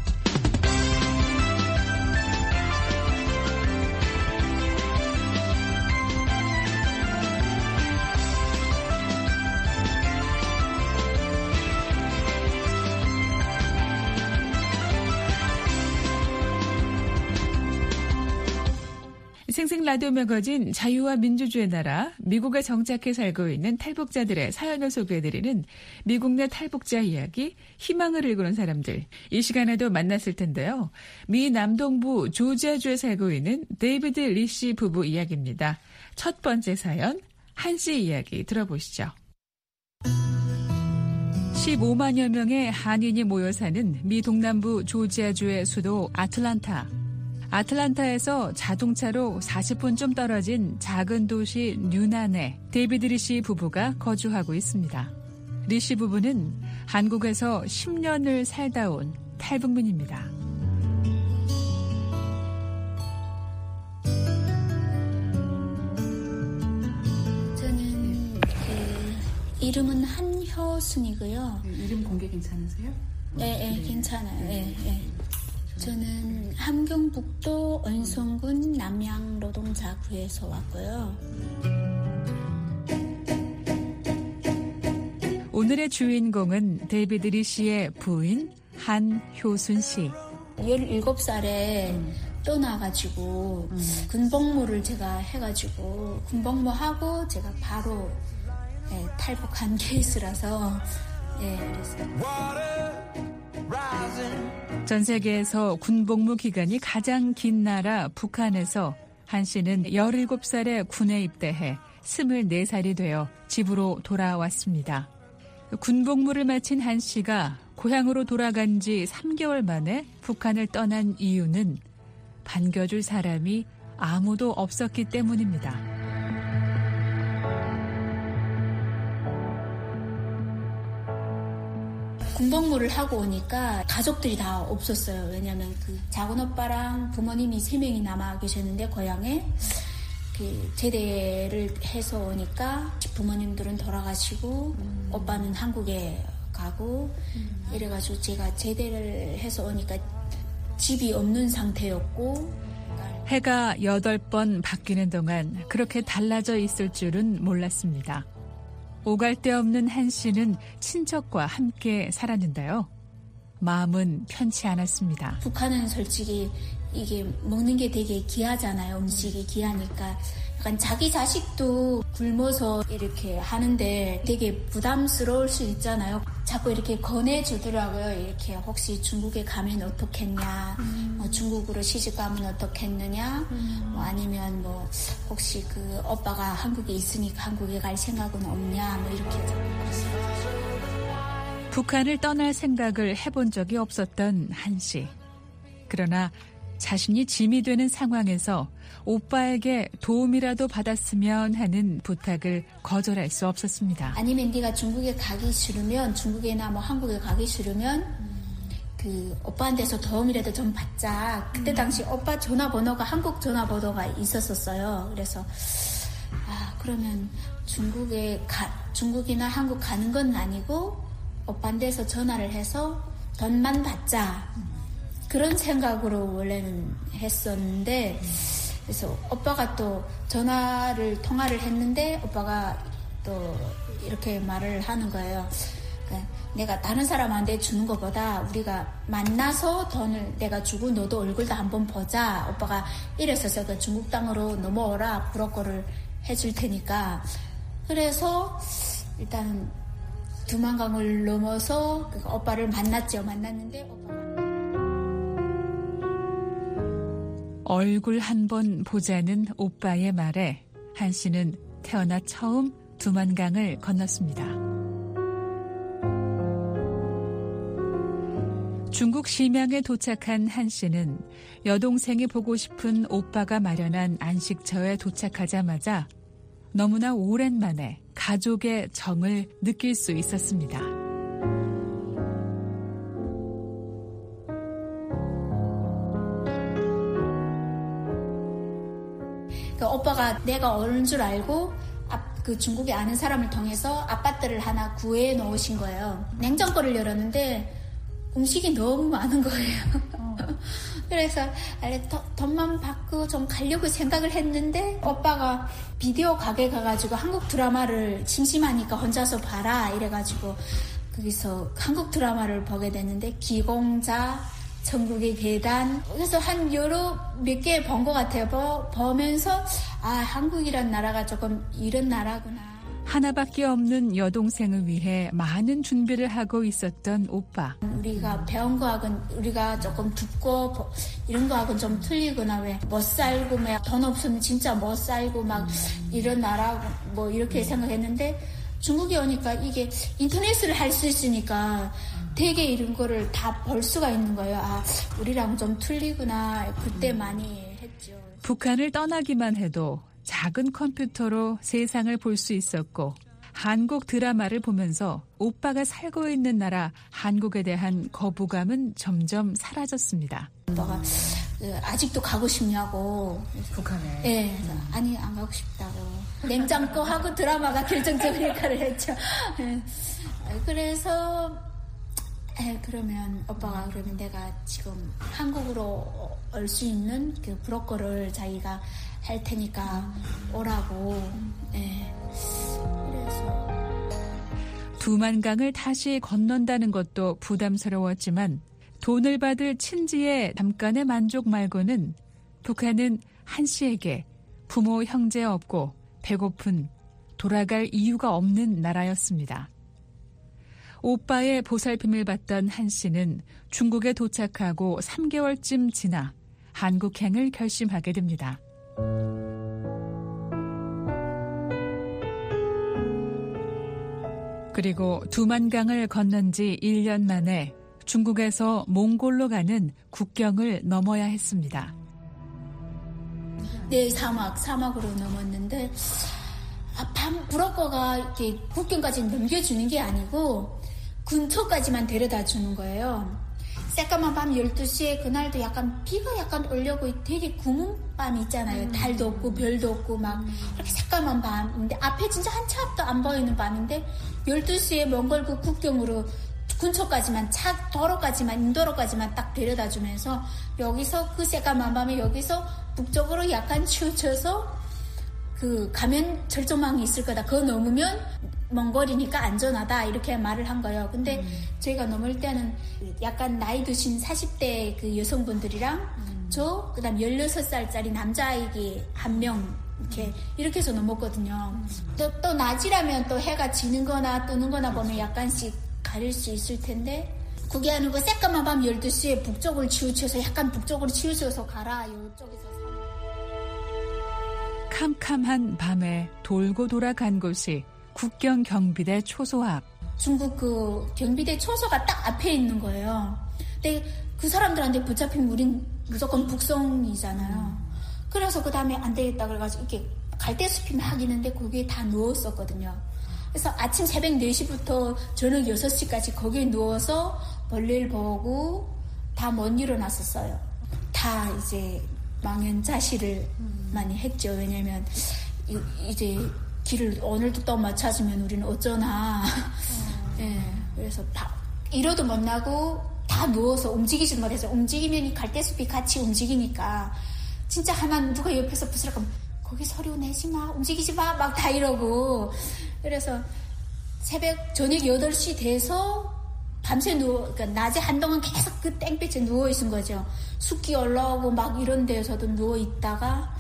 생생 라디오 매거진 자유와 민주주의 나라, 미국에 정착해 살고 있는 탈북자들의 사연을 소개해드리는 미국 내 탈북자 이야기, 희망을 일구는 사람들. 이 시간에도 만났을 텐데요. 미 남동부 조지아주에 살고 있는 데이비드 리 씨 부부 이야기입니다. 첫 번째 사연, 한 씨 이야기 들어보시죠. 십오만여 명의 한인이 모여 사는 미 동남부 조지아주의 수도 아틀란타. 아틀란타에서 자동차로 사십 분 좀 떨어진 작은 도시 뉴난에 데이비드 리시 부부가 거주하고 있습니다. 리시 부부는 한국에서 십 년을 살다 온 탈북민입니다. 저는 그 이름은 한효순이고요. 이름 공개 괜찮으세요? 네, 네, 괜찮아요. 네, 네. 저는 함경북도 언성군 남양노동자구에서 왔고요. 오늘의 주인공은 데이비드 리시의 부인 한효순 씨. 열일곱 살에 떠나가지고 음. 군복무를 제가 해가지고 군복무하고 제가 바로 네, 탈북한 케이스라서 네, 그래서. 전 세계에서 군복무 기간이 가장 긴 나라 북한에서 한 씨는 열일곱 살에 군에 입대해 스물네 살이 되어 집으로 돌아왔습니다. 군복무를 마친 한 씨가 고향으로 돌아간 지 삼 개월 만에 북한을 떠난 이유는 반겨줄 사람이 아무도 없었기 때문입니다. 군복무를 하고 오니까 가족들이 다 없었어요. 왜냐하면 그 작은 오빠랑 부모님이 세 명이 남아 계셨는데 고향에 그 제대를 해서 오니까 부모님들은 돌아가시고 음. 오빠는 한국에 가고 음. 이래가지고 제가 제대를 해서 오니까 집이 없는 상태였고 해가 여덟 번 바뀌는 동안 그렇게 달라져 있을 줄은 몰랐습니다. 오갈 데 없는 한 씨는 친척과 함께 살았는데요. 마음은 편치 않았습니다. 북한은 솔직히 이게 먹는 게 되게 귀하잖아요. 음식이 귀하니까. 약간 자기 자식도 굶어서 이렇게 하는데 되게 부담스러울 수 있잖아요. 자꾸 이렇게 권해주더라고요. 이렇게 혹시 중국에 가면 어떻겠냐, 음. 뭐 중국으로 시집 가면 어떻겠느냐, 음. 뭐 아니면 뭐 혹시 그 오빠가 한국에 있으니까 한국에 갈 생각은 없냐, 뭐 이렇게 그랬어요. 북한을 떠날 생각을 해본 적이 없었던 한 씨. 그러나 자신이 짐이 되는 상황에서 오빠에게 도움이라도 받았으면 하는 부탁을 거절할 수 없었습니다. 아니면 네가 중국에 가기 싫으면 중국이나 뭐 한국에 가기 싫으면 음. 그 오빠한테서 도움이라도 좀 받자. 그때 음. 당시 오빠 전화번호가 한국 전화번호가 있었었어요. 그래서 아 그러면 중국에 가, 중국이나 한국 가는 건 아니고 오빠한테서 전화를 해서 돈만 받자. 그런 생각으로 원래는 했었는데 그래서 오빠가 또 전화를 통화를 했는데 오빠가 또 이렇게 말을 하는 거예요. 그러니까 내가 다른 사람한테 주는 것보다 우리가 만나서 돈을 내가 주고 너도 얼굴도 한번 보자. 오빠가 이랬었어요. 그 중국 땅으로 넘어오라. 브로커를 해줄 테니까. 그래서 일단 두만강을 넘어서 그 오빠를 만났죠. 만났는데 오빠가 얼굴 한 번 보자는 오빠의 말에 한 씨는 태어나 처음 두만강을 건넜습니다. 중국 심양에 도착한 한 씨는 여동생이 보고 싶은 오빠가 마련한 안식처에 도착하자마자 너무나 오랜만에 가족의 정을 느낄 수 있었습니다. 오빠가 내가 어른 줄 알고 그 중국에 아는 사람을 통해서 아파트를 하나 구해 놓으신 거예요. 냉장고를 열었는데 음식이 너무 많은 거예요. 어. 그래서 돈만 받고 좀 가려고 생각을 했는데 오빠가 비디오 가게 가가지고 한국 드라마를 심심하니까 혼자서 봐라 이래가지고 거기서 한국 드라마를 보게 됐는데 기공자 천국의 계단. 그래서 한 여러 몇 개 본 것 같아요. 보, 보면서 아 한국이란 나라가 조금 이런 나라구나. 하나밖에 없는 여동생을 위해 많은 준비를 하고 있었던 오빠. 우리가 배운 거하고는 우리가 조금 듣고 이런 거하고는 좀 틀리거나 왜 못 살고 막 돈 없으면 진짜 못 살고 막 이런 나라 뭐 이렇게 생각했는데 중국에 오니까 이게 인터넷을 할 수 있으니까 되게 이런 거를 다 볼 수가 있는 거예요. 아, 우리랑 좀 틀리구나. 그때 많이 했죠. 북한을 떠나기만 해도 작은 컴퓨터로 세상을 볼 수 있었고 한국 드라마를 보면서 오빠가 살고 있는 나라 한국에 대한 거부감은 점점 사라졌습니다. 오빠가 아직도 가고 싶냐고. 북한에? 네. 아니, 안 가고 싶다고. 냉장고 하고 드라마가 결정적인 역할을 했죠. 그래서 에, 그러면 오빠가 그러면 내가 지금 한국으로 올 수 있는 그 브로커를 자기가 할 테니까 오라고. 네. 그래서 두만강을 다시 건넌다는 것도 부담스러웠지만 돈을 받을 친지의 잠깐의 만족 말고는 북한은 한 씨에게 부모 형제 없고 배고픈 돌아갈 이유가 없는 나라였습니다. 오빠의 보살핌을 받던 한 씨는 중국에 도착하고 삼 개월쯤 지나 한국행을 결심하게 됩니다. 그리고 두만강을 건넌 지 일 년 만에 중국에서 몽골로 가는 국경을 넘어야 했습니다. 네, 사막, 사막으로 넘었는데 아, 밤 브로커가 이렇게 국경까지 넘겨주는 게 아니고 근처까지만 데려다 주는 거예요. 새까만 밤 열두 시에 그날도 약간 비가 약간 오려고 되게 구문 밤 있잖아요. 달도 없고 별도 없고 막 이렇게 새까만 밤인데 앞에 진짜 한 차 앞도 안 보이는 밤인데 열두 시에 몽골 그 국경으로 근처까지만 차 도로까지만 인도로까지만 딱 데려다 주면서 여기서 그 새까만 밤에 여기서 북쪽으로 약간 치우쳐서 그 가면 절조망이 있을 거다. 그거 넘으면 몽골이니까 안전하다 이렇게 말을 한 거예요. 근데 음. 저희가 넘을 때는 약간 나이 드신 사십 대 그 여성분들이랑 음. 저 그다음 열여섯 살짜리 남자아이 한 명 이렇게 음. 이렇게 해서 넘었거든요. 음. 또, 또 낮이라면 또 해가 지는 거나 뜨는 거나 보면 약간씩 가릴 수 있을 텐데 그게 아니고 새까만 밤 열두 시에 북쪽을 치우쳐서 약간 북쪽으로 치우쳐서 가라. 이쪽에서 캄캄한 밤에 돌고 돌아간 곳이 국경 경비대 초소 앞. 중국 그 경비대 초소가 딱 앞에 있는 거예요. 근데 그 사람들한테 붙잡히면 우린 무조건 북송이잖아요. 그래서 그 다음에 안 되겠다 그래가지고 이렇게 갈대숲이 막 있는데 거기에 다 누웠었거든요. 그래서 아침 새벽 네 시부터 저녁 여섯 시까지 거기에 누워서 볼일 보고 다 못 일어났었어요. 다 이제 망연자실을 많이 했죠. 왜냐면 이, 이제 길을 오늘도 또 못 찾으면 우리는 어쩌나. 어. 예, 그래서 다 이러도 못 나고 다 누워서 움직이지 못해서 움직이면 갈대숲이 같이 움직이니까 진짜 하나 누가 옆에서 부스럭하면 거기 소리 내지 마, 움직이지 마, 막 다 이러고. 그래서 새벽 저녁 여덟 시 돼서 밤새 누워, 그러니까 낮에 한동안 계속 그 땡볕에 누워 있은 거죠. 습기 올라오고 막 이런 데에서도 누워 있다가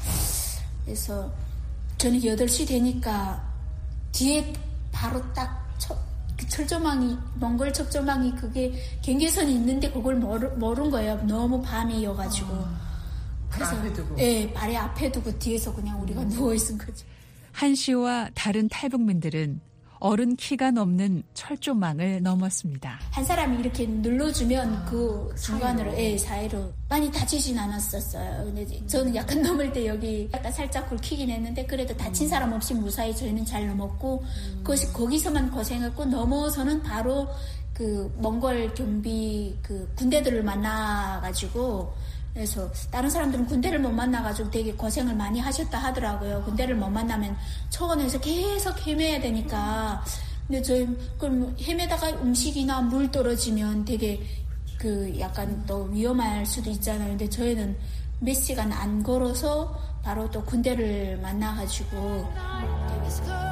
그래서 저녁 여덟 시 되니까 뒤에 바로 딱 철, 그 철조망이, 몽골 철조망이 그게 경계선이 있는데 그걸 모르, 모른 거예요. 너무 밤이어가지고. 어, 그래서, 앞에 두고. 예, 발에 앞에 두고 뒤에서 그냥 우리가 누워있은 거죠. 한 씨와 다른 탈북민들은 어른 키가 넘는 철조망을 넘었습니다. 한 사람이 이렇게 눌러주면 아, 그 중간으로, 예, 사이로 많이 다치진 않았었어요. 근데 저는 약간 넘을 때 여기 약간 살짝 굴키긴 했는데 그래도 다친 사람 없이 무사히 저희는 잘 넘었고 음. 그것이 거기서만 고생했고 넘어서는 바로 그 몽골 경비 그 군대들을 만나가지고 그래서 다른 사람들은 군대를 못 만나가지고 되게 고생을 많이 하셨다 하더라고요. 군대를 못 만나면 초원에서 계속 헤매야 되니까. 근데 저희 그럼 헤매다가 음식이나 물 떨어지면 되게 그 약간 또 위험할 수도 있잖아요. 근데 저희는 몇 시간 안 걸어서 바로 또 군대를 만나가지고 되게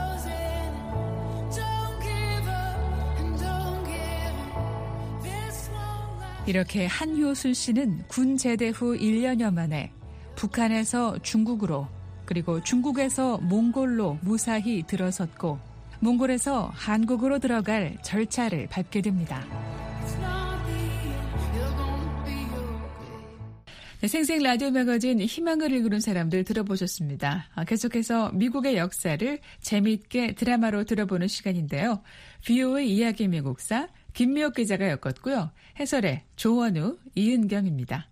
이렇게 한효순 씨는 군 제대 후 일 년여 만에 북한에서 중국으로 그리고 중국에서 몽골로 무사히 들어섰고 몽골에서 한국으로 들어갈 절차를 밟게 됩니다. 네, 생생 라디오 매거진 희망을 읽는 사람들 들어보셨습니다. 계속해서 미국의 역사를 재미있게 드라마로 들어보는 시간인데요. 브이오에이 이야기 미국사 김미옥 기자가 엮었고요. 해설의 조원우, 이은경입니다.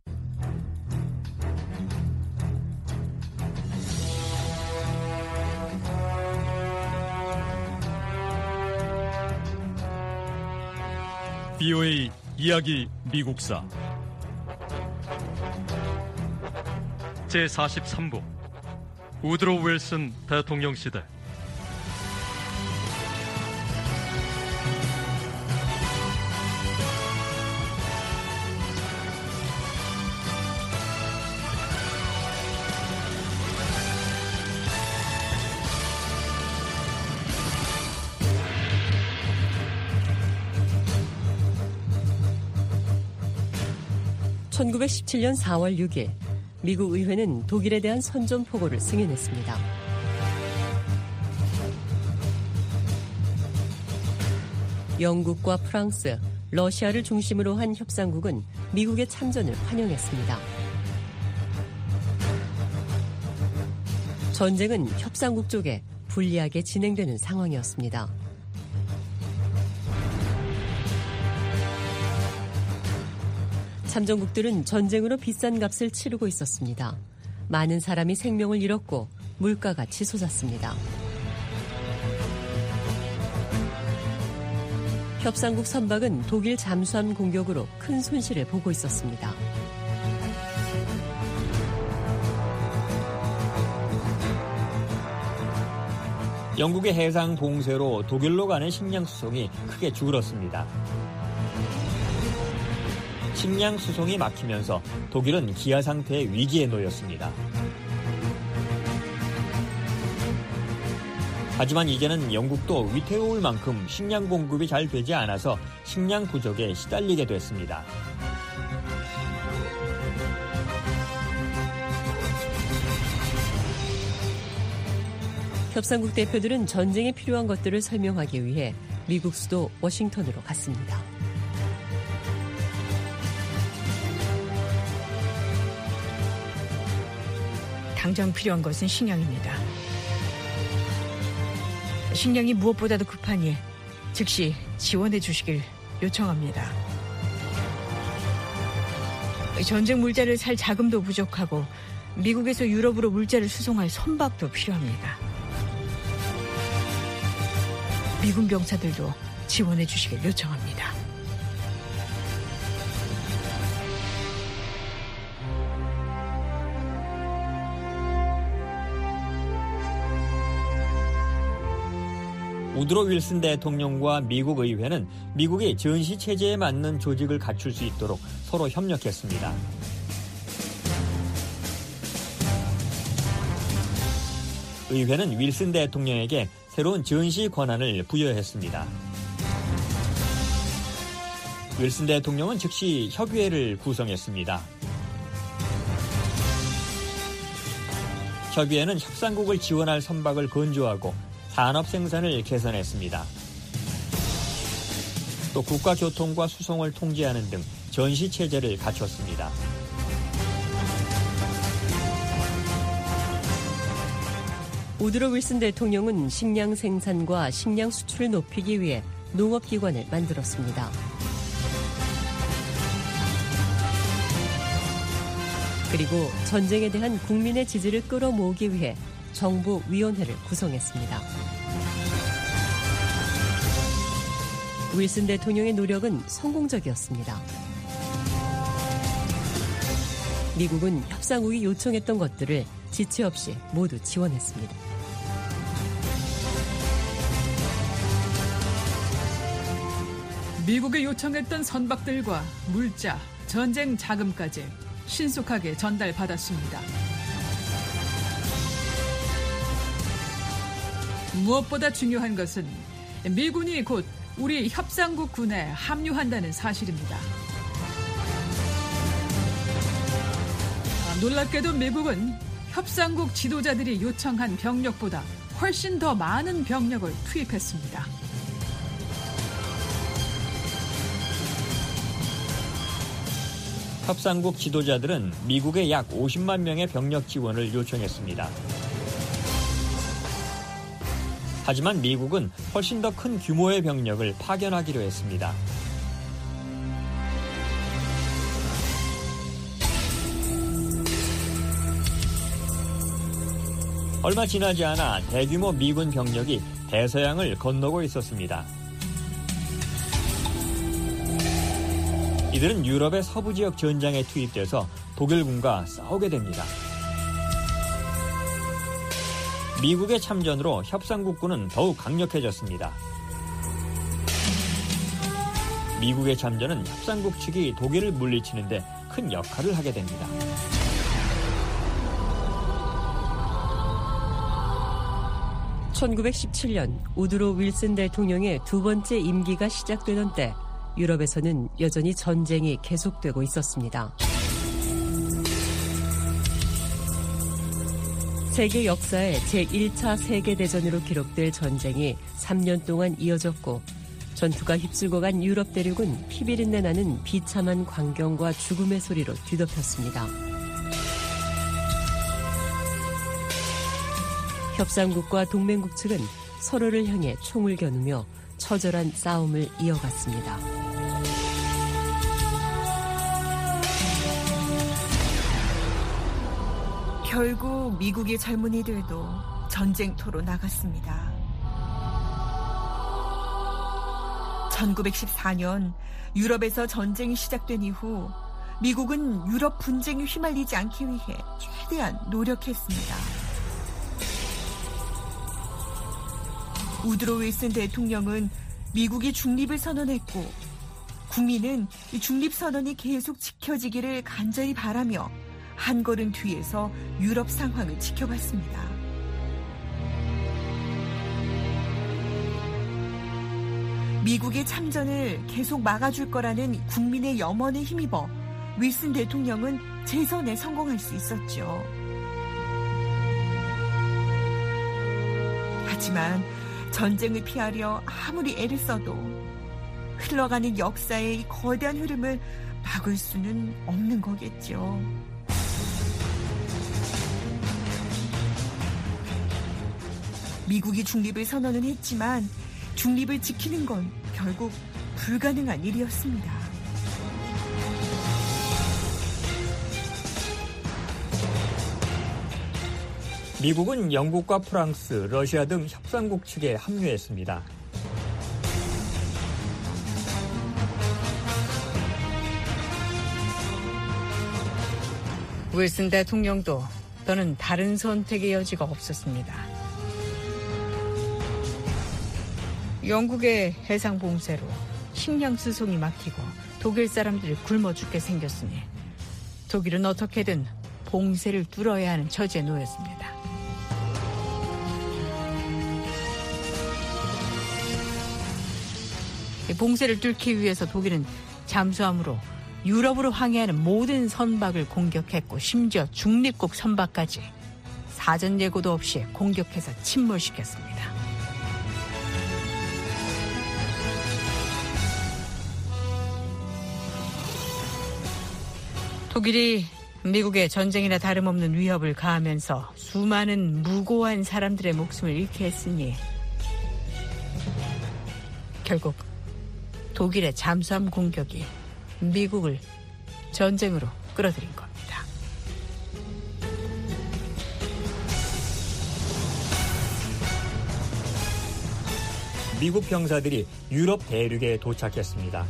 비오에이 이야기 미국사 제사십삼 부 우드로 윌슨 대통령 시대. 천구백십칠 년 사월 육일 미국 의회는 독일에 대한 선전포고를 승인했습니다. 영국과 프랑스, 러시아를 중심으로 한 협상국은 미국의 참전을 환영했습니다. 전쟁은 협상국 쪽에 불리하게 진행되는 상황이었습니다. 참전국들은 전쟁으로 비싼 값을 치르고 있었습니다. 많은 사람이 생명을 잃었고 물가가 치솟았습니다. 협상국 선박은 독일 잠수함 공격으로 큰 손실을 보고 있었습니다. 영국의 해상 봉쇄로 독일로 가는 식량 수송이 크게 줄었습니다. 식량 수송이 막히면서 독일은 기아 상태의 위기에 놓였습니다. 하지만 이제는 영국도 위태로울 만큼 식량 공급이 잘 되지 않아서 식량 부족에 시달리게 됐습니다. 협상국 대표들은 전쟁에 필요한 것들을 설명하기 위해 미국 수도 워싱턴으로 갔습니다. 당장 필요한 것은 식량입니다. 식량이 무엇보다도 급하니 즉시 지원해 주시길 요청합니다. 전쟁 물자를 살 자금도 부족하고 미국에서 유럽으로 물자를 수송할 선박도 필요합니다. 미군 병사들도 지원해 주시길 요청합니다. 우드로 윌슨 대통령과 미국 의회는 미국이 전시 체제에 맞는 조직을 갖출 수 있도록 서로 협력했습니다. 의회는 윌슨 대통령에게 새로운 전시 권한을 부여했습니다. 윌슨 대통령은 즉시 협의회를 구성했습니다. 협의회는 협상국을 지원할 선박을 건조하고 산업 생산을 개선했습니다. 또 국가 교통과 수송을 통제하는 등 전시 체제를 갖췄습니다. 우드로 윌슨 대통령은 식량 생산과 식량 수출을 높이기 위해 농업기관을 만들었습니다. 그리고 전쟁에 대한 국민의 지지를 끌어모으기 위해 정부위원회를 구성했습니다. 윌슨 대통령의 노력은 성공적이었습니다. 미국은 협상국이 요청했던 것들을 지체 없이 모두 지원했습니다. 미국이 요청했던 선박들과 물자, 전쟁 자금까지 신속하게 전달받았습니다. 무엇보다 중요한 것은 미군이 곧 우리 협상국 군에 합류한다는 사실입니다. 아, 놀랍게도 미국은 협상국 지도자들이 요청한 병력보다 훨씬 더 많은 병력을 투입했습니다. 협상국 지도자들은 미국에 약 오십만 명의 병력 지원을 요청했습니다. 하지만 미국은 훨씬 더 큰 규모의 병력을 파견하기로 했습니다. 얼마 지나지 않아 대규모 미군 병력이 대서양을 건너고 있었습니다. 이들은 유럽의 서부 지역 전장에 투입돼서 독일군과 싸우게 됩니다. 미국의 참전으로 협상국군은 더욱 강력해졌습니다. 미국의 참전은 협상국 측이 독일을 물리치는데 큰 역할을 하게 됩니다. 천구백십칠 년 우드로 윌슨 대통령의 두 번째 임기가 시작되던 때 유럽에서는 여전히 전쟁이 계속되고 있었습니다. 세계 역사의 제일 차 세계대전으로 기록될 전쟁이 삼 년 동안 이어졌고 전투가 휩쓸고 간 유럽 대륙은 피비린내 나는 비참한 광경과 죽음의 소리로 뒤덮였습니다. 협상국과 동맹국 측은 서로를 향해 총을 겨누며 처절한 싸움을 이어갔습니다. 결국 미국의 젊은이들도 전쟁터로 나갔습니다. 천구백십사 년 유럽에서 전쟁이 시작된 이후 미국은 유럽 분쟁에 휘말리지 않기 위해 최대한 노력했습니다. 우드로 윌슨 대통령은 미국이 중립을 선언했고 국민은 이 중립선언이 계속 지켜지기를 간절히 바라며 한 걸음 뒤에서 유럽 상황을 지켜봤습니다. 미국의 참전을 계속 막아줄 거라는 국민의 염원에 힘입어 윌슨 대통령은 재선에 성공할 수 있었죠. 하지만 전쟁을 피하려 아무리 애를 써도 흘러가는 역사의 이 거대한 흐름을 막을 수는 없는 거겠죠. 미국이 중립을 선언은 했지만 중립을 지키는 건 결국 불가능한 일이었습니다. 미국은 영국과 프랑스, 러시아 등 협상국 측에 합류했습니다. 윌슨 대통령도 더는 다른 선택의 여지가 없었습니다. 영국의 해상 봉쇄로 식량 수송이 막히고 독일 사람들이 굶어 죽게 생겼으니 독일은 어떻게든 봉쇄를 뚫어야 하는 처지에 놓였습니다. 봉쇄를 뚫기 위해서 독일은 잠수함으로 유럽으로 항해하는 모든 선박을 공격했고 심지어 중립국 선박까지 사전 예고도 없이 공격해서 침몰시켰습니다. 독일이 미국의 전쟁이나 다름없는 위협을 가하면서 수많은 무고한 사람들의 목숨을 잃게 했으니 결국 독일의 잠수함 공격이 미국을 전쟁으로 끌어들인 겁니다. 미국 병사들이 유럽 대륙에 도착했습니다.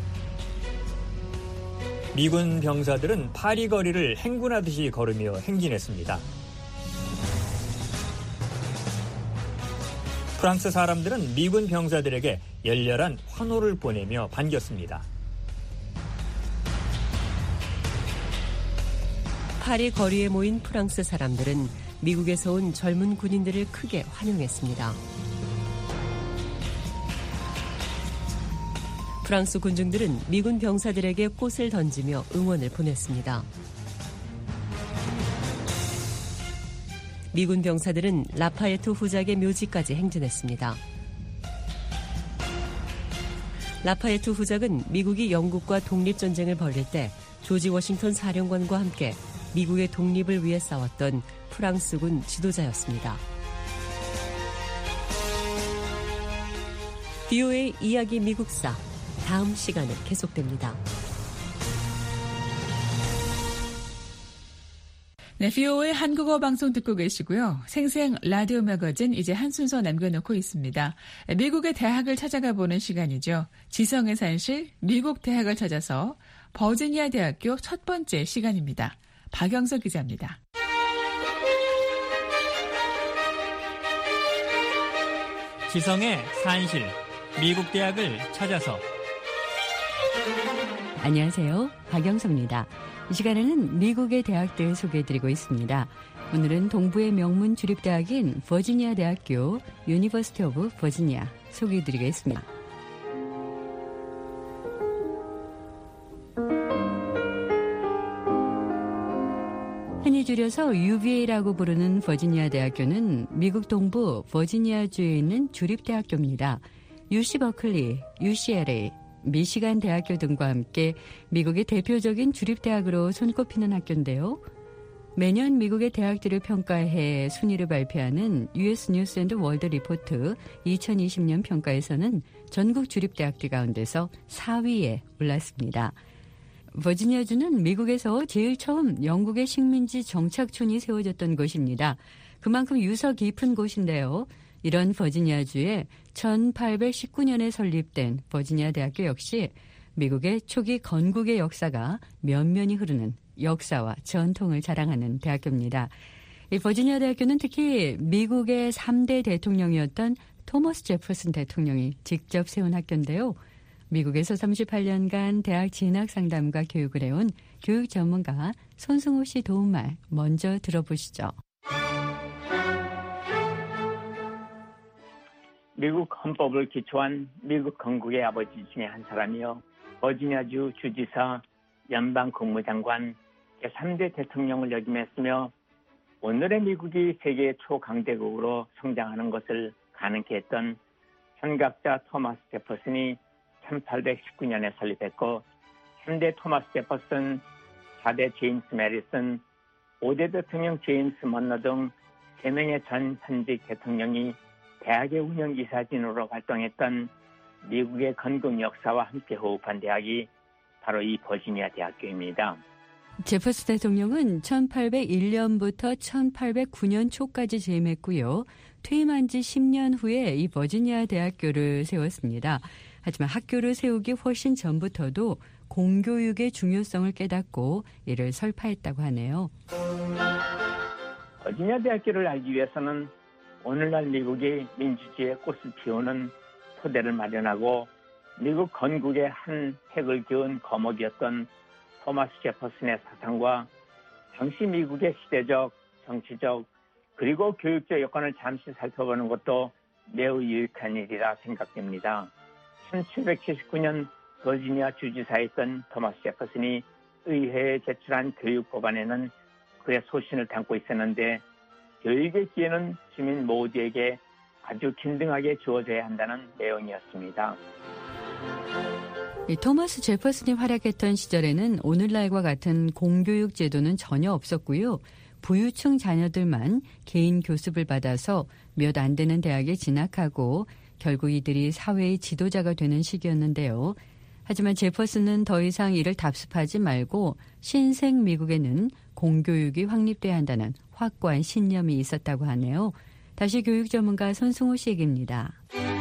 미군 병사들은 파리 거리를 행군하듯이 걸으며 행진했습니다. 프랑스 사람들은 미군 병사들에게 열렬한 환호를 보내며 반겼습니다. 파리 거리에 모인 프랑스 사람들은 미국에서 온 젊은 군인들을 크게 환영했습니다. 프랑스 군중들은 미군 병사들에게 꽃을 던지며 응원을 보냈습니다. 미군 병사들은 라파예트 후작의 묘지까지 행진했습니다. 라파예트 후작은 미국이 영국과 독립전쟁을 벌일 때 조지 워싱턴 사령관과 함께 미국의 독립을 위해 싸웠던 프랑스군 지도자였습니다. 비오에이 이야기 미국사 다음 시간에 계속됩니다. 네, 비오에이 한국어 방송 듣고 계시고요. 생생 라디오 매거진 이제 한 순서 남겨놓고 있습니다. 미국의 대학을 찾아가 보는 시간이죠. 지성의 산실 미국 대학을 찾아서 버지니아 대학교 첫 번째 시간입니다. 박영석 기자입니다. 지성의 산실 미국 대학을 찾아서. 안녕하세요. 박영석입니다. 이 시간에는 미국의 대학들 소개해드리고 있습니다. 오늘은 동부의 명문 주립대학인 버지니아 대학교 유니버시티 오브 버지니아 소개해드리겠습니다. 흔히 줄여서 유비에이라고 부르는 버지니아 대학교는 미국 동부 버지니아주에 있는 주립대학교입니다. 유씨 버클리, 유씨엘에이, 미시간 대학교 등과 함께 미국의 대표적인 주립대학으로 손꼽히는 학교인데요. 매년 미국의 대학들을 평가해 순위를 발표하는 유에스 뉴스 앤드 월드 리포트 이천이십 년 평가에서는 전국 주립대학들 가운데서 사 위에 올랐습니다. 버지니아주는 미국에서 제일 처음 영국의 식민지 정착촌이 세워졌던 곳입니다. 그만큼 유서 깊은 곳인데요. 이런 버지니아주에 천팔백십구 년에 설립된 버지니아 대학교 역시 미국의 초기 건국의 역사가 면면이 흐르는 역사와 전통을 자랑하는 대학교입니다. 이 버지니아 대학교는 특히 미국의 삼 대 대통령이었던 토머스 제퍼슨 대통령이 직접 세운 학교인데요. 미국에서 삼십팔 년간 대학 진학 상담과 교육을 해온 교육 전문가 손승호 씨 도움말 먼저 들어보시죠. 미국 헌법을 기초한 미국 건국의 아버지 중에 한 사람이요. 버지니아주 주지사, 연방 국무장관, 삼 대 대통령을 역임했으며 오늘의 미국이 세계 초강대국으로 성장하는 것을 가능케 했던 선각자 토마스 제퍼슨이 천팔백십구 년에 설립했고 삼 대 토마스 제퍼슨, 사 대 제임스 메리슨, 오 대 대통령 제임스 먼러 등 세 명의 전 현직 대통령이 대학의 운영이사진으로 활동했던 미국의 건국 역사와 함께 호흡한 대학이 바로 이 버지니아 대학교입니다. 제퍼슨 대통령은 천팔백일 년부터 천팔백구 년 초까지 재임했고요. 퇴임한 지 십 년 후에 이 버지니아 대학교를 세웠습니다. 하지만 학교를 세우기 훨씬 전부터도 공교육의 중요성을 깨닫고 이를 설파했다고 하네요. 버지니아 대학교를 알기 위해서는 오늘날 미국이 민주주의의 꽃을 피우는 토대를 마련하고 미국 건국의 한 획을 그은 거목이었던 토마스 제퍼슨의 사상과 당시 미국의 시대적, 정치적, 그리고 교육적 여건을 잠시 살펴보는 것도 매우 유익한 일이라 생각됩니다. 천칠백칠십구 년 버지니아 주지사였던 토마스 제퍼슨이 의회에 제출한 교육 법안에는 그의 소신을 담고 있었는데 교육의 기회는 주민 모두에게 아주 균등하게 주어져야 한다는 내용이었습니다. 이 토마스 제퍼슨이 활약했던 시절에는 오늘날과 같은 공교육 제도는 전혀 없었고요. 부유층 자녀들만 개인 교습을 받아서 몇 안 되는 대학에 진학하고 결국 이들이 사회의 지도자가 되는 시기였는데요. 하지만 제퍼슨은 더 이상 이를 답습하지 말고 신생 미국에는 공교육이 확립돼야 한다는 확고한 신념이 있었다고 하네요. 다시 교육 전문가 손승호 씨 얘기입니다.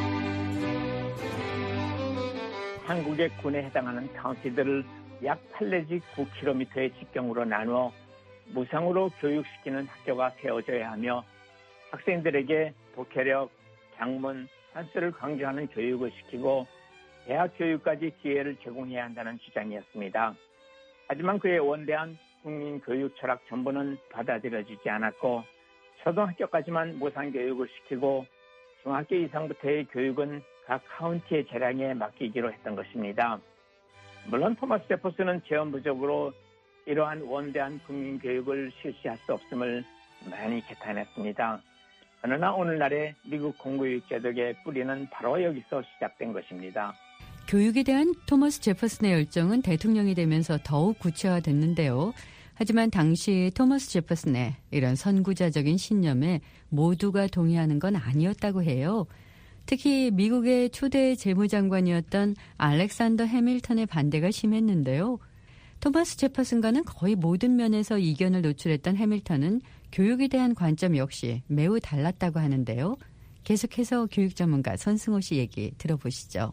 한국의 군에 해당하는 카운티들을 약 팔 내지 구 킬로미터의 직경으로 나누어 무상으로 교육시키는 학교가 세워져야 하며 학생들에게 독해력, 작문, 산수를 강조하는 교육을 시키고 대학 교육까지 기회를 제공해야 한다는 주장이었습니다. 하지만 그의 원대한 국민 교육 철학 전부는 받아들여지지 않았고 초등학교까지만 무상 교육을 시키고 중학교 이상부터의 교육은 각 카운티의 재량에 맡기기로 했던 것입니다. 물론 토마스 제퍼슨은 재원 부족으로 이러한 원대한 국민 교육을 실시할 수 없음을 많이 개탄했습니다. 그러나 오늘날의 미국 공교육 제도의 뿌리는 바로 여기서 시작된 것입니다. 교육에 대한 토머스 제퍼슨의 열정은 대통령이 되면서 더욱 구체화됐는데요. 하지만 당시 토머스 제퍼슨의 이런 선구자적인 신념에 모두가 동의하는 건 아니었다고 해요. 특히 미국의 초대 재무장관이었던 알렉산더 해밀턴의 반대가 심했는데요. 토마스 제퍼슨과는 거의 모든 면에서 이견을 노출했던 해밀턴은 교육에 대한 관점 역시 매우 달랐다고 하는데요. 계속해서 교육 전문가 손승호 씨 얘기 들어보시죠.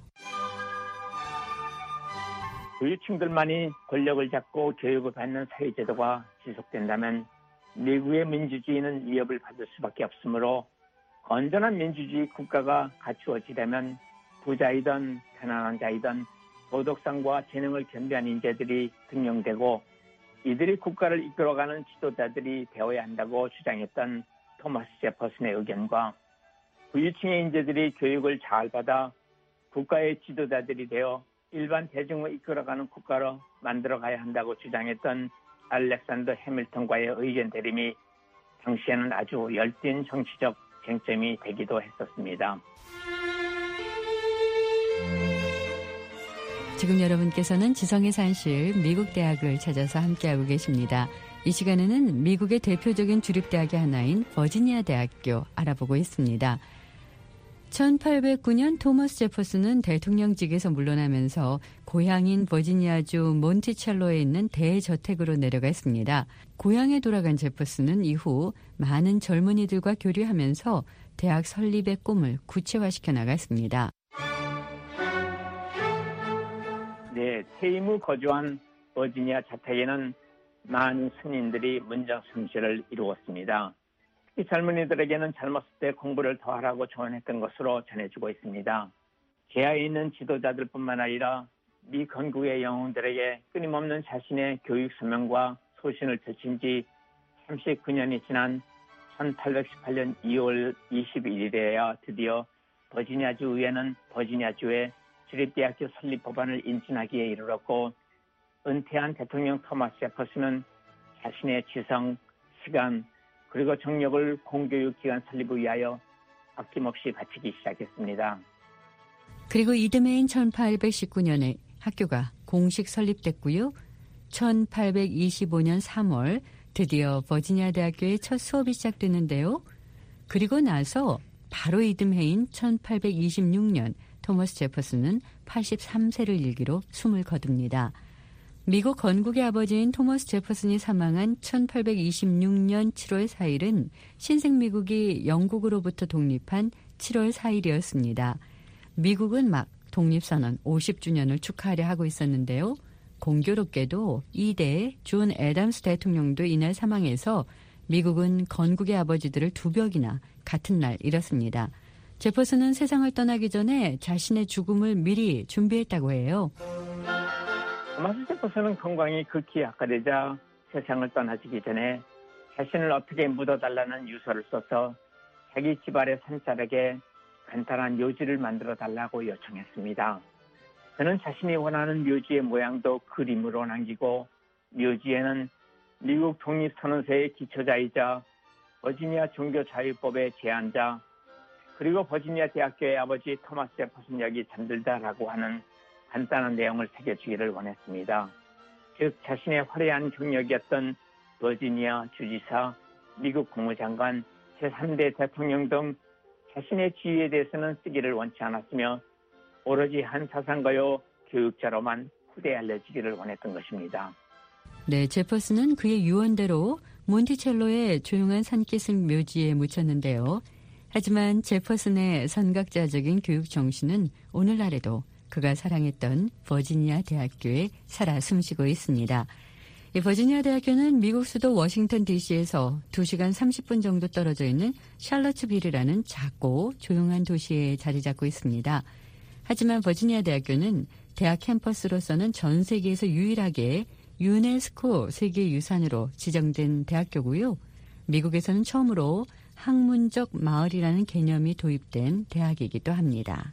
부유층들만이 권력을 잡고 교육을 받는 사회제도가 지속된다면 미국의 민주주의는 위협을 받을 수밖에 없으므로 건전한 민주주의 국가가 갖추어지려면 부자이든 가난한 자이든 도덕성과 재능을 겸비한 인재들이 등용되고 이들이 국가를 이끌어가는 지도자들이 되어야 한다고 주장했던 토마스 제퍼슨의 의견과 부유층의 인재들이 교육을 잘 받아 국가의 지도자들이 되어 일반 대중을 이끌어가는 국가로 만들어가야 한다고 주장했던 알렉산더 해밀턴과의 의견 대립이 당시에는 아주 열띤 정치적 쟁점이 되기도 했었습니다. 지금 여러분께서는 지성의 산실 미국 대학을 찾아서 함께하고 계십니다. 이 시간에는 미국의 대표적인 주립대학의 하나인 버지니아 대학교 알아보고 있습니다. 천팔백구 년 토머스 제퍼슨은 대통령직에서 물러나면서 고향인 버지니아주 몬티첼로에 있는 대저택으로 내려갔습니다. 고향에 돌아간 제퍼슨은 이후 많은 젊은이들과 교류하면서 대학 설립의 꿈을 구체화시켜 나갔습니다. 네, 퇴임 후 거주한 버지니아 자택에는 많은 스님들이 문정성시를 이루었습니다. 특히 젊은이들에게는 젊었을 때 공부를 더 하라고 조언했던 것으로 전해지고 있습니다. 제하에 있는 지도자들뿐만 아니라 미 건국의 영웅들에게 끊임없는 자신의 교육 소명과 소신을 제친 지 삼십구 년이 지난 천팔백십팔 년 이월 이십일일에야 드디어 버지니아주 의회는 버지니아주의 주립대학교 설립 법안을 인준하기에 이르렀고 은퇴한 대통령 토마스 제퍼슨은 자신의 지성, 시간, 그리고 정력을 공교육기관 설립을 위하여 아낌없이 바치기 시작했습니다. 그리고 이듬해인 천팔백십구 년에 학교가 공식 설립됐고요. 천팔백이십오 년 삼월 드디어 버지니아 대학교의 첫 수업이 시작됐는데요. 그리고 나서 바로 이듬해인 천팔백이십육 년 토머스 제퍼슨은 팔십삼 세를 일기로 숨을 거둡니다. 미국 건국의 아버지인 토머스 제퍼슨이 사망한 천팔백이십육 년 칠월 사일은 신생미국이 영국으로부터 독립한 칠월 사일이었습니다. 미국은 막 독립선언 오십 주년을 축하하려 하고 있었는데요. 공교롭게도 이대 존 애담스 대통령도 이날 사망해서 미국은 건국의 아버지들을 두 벽이나 같은 날 잃었습니다. 제퍼슨은 세상을 떠나기 전에 자신의 죽음을 미리 준비했다고 해요. 토마스 제퍼슨은 건강이 극히 악화되자 세상을 떠나시기 전에 자신을 어떻게 묻어달라는 유서를 써서 자기 집안의 산자락에 간단한 묘지를 만들어 달라고 요청했습니다. 그는 자신이 원하는 묘지의 모양도 그림으로 남기고 묘지에는 미국 독립선언서의 기초자이자 버지니아 종교자유법의 제안자 그리고 버지니아 대학교의 아버지 토마스 제퍼슨 역이 잠들다라고 하는 간단한 내용을 새겨주기를 원했습니다. 즉 자신의 화려한 경력이었던 버지니아 주지사, 미국 국무장관, 제삼 대 대통령 등 자신의 지위에 대해서는 쓰기를 원치 않았으며 오로지 한 사상가요 교육자로만 후대에 알려지기를 원했던 것입니다. 네, 제퍼슨은 그의 유언대로 몬티첼로의 조용한 산기슭 묘지에 묻혔는데요. 하지만 제퍼슨의 선각자적인 교육 정신은 오늘날에도 그가 사랑했던 버지니아 대학교에 살아 숨쉬고 있습니다. 이 버지니아 대학교는 미국 수도 워싱턴 디씨에서 두 시간 삼십 분 정도 떨어져 있는 샬럿츠빌이라는 작고 조용한 도시에 자리 잡고 있습니다. 하지만 버지니아 대학교는 대학 캠퍼스로서는 전 세계에서 유일하게 유네스코 세계유산으로 지정된 대학교고요. 미국에서는 처음으로 학문적 마을이라는 개념이 도입된 대학이기도 합니다.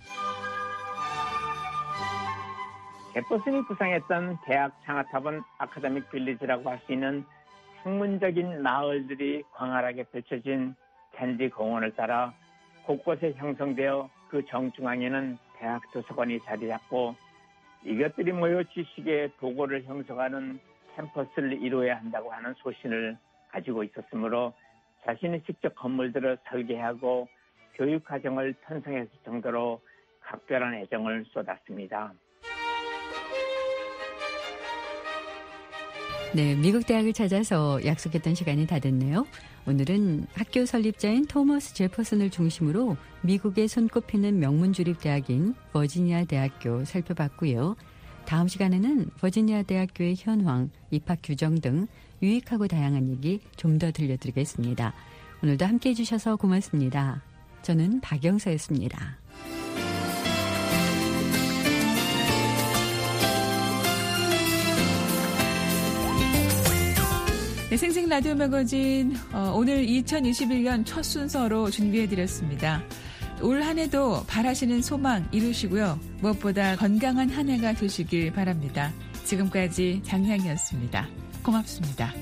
제퍼슨이 구상했던 대학 창하탑은 아카데믹 빌리지라고 할 수 있는 학문적인 마을들이 광활하게 펼쳐진 잔디 공원을 따라 곳곳에 형성되어 그 정중앙에는 대학 도서관이 자리 잡고 이것들이 모여 지식의 도구를 형성하는 캠퍼스를 이루어야 한다고 하는 소신을 가지고 있었으므로 자신이 직접 건물들을 설계하고 교육과정을 편성했을 정도로 각별한 애정을 쏟았습니다. 네, 미국 대학을 찾아서 약속했던 시간이 다 됐네요. 오늘은 학교 설립자인 토머스 제퍼슨을 중심으로 미국의 손꼽히는 명문 주립 대학인 버지니아 대학교 살펴봤고요. 다음 시간에는 버지니아 대학교의 현황, 입학 규정 등 유익하고 다양한 얘기 좀 더 들려드리겠습니다. 오늘도 함께해 주셔서 고맙습니다. 저는 박영서였습니다. 네, 생생 라디오 매거진 어, 오늘 이천이십일 년 첫 순서로 준비해드렸습니다. 올 한 해도 바라시는 소망 이루시고요. 무엇보다 건강한 한 해가 되시길 바랍니다. 지금까지 장향이었습니다. 고맙습니다.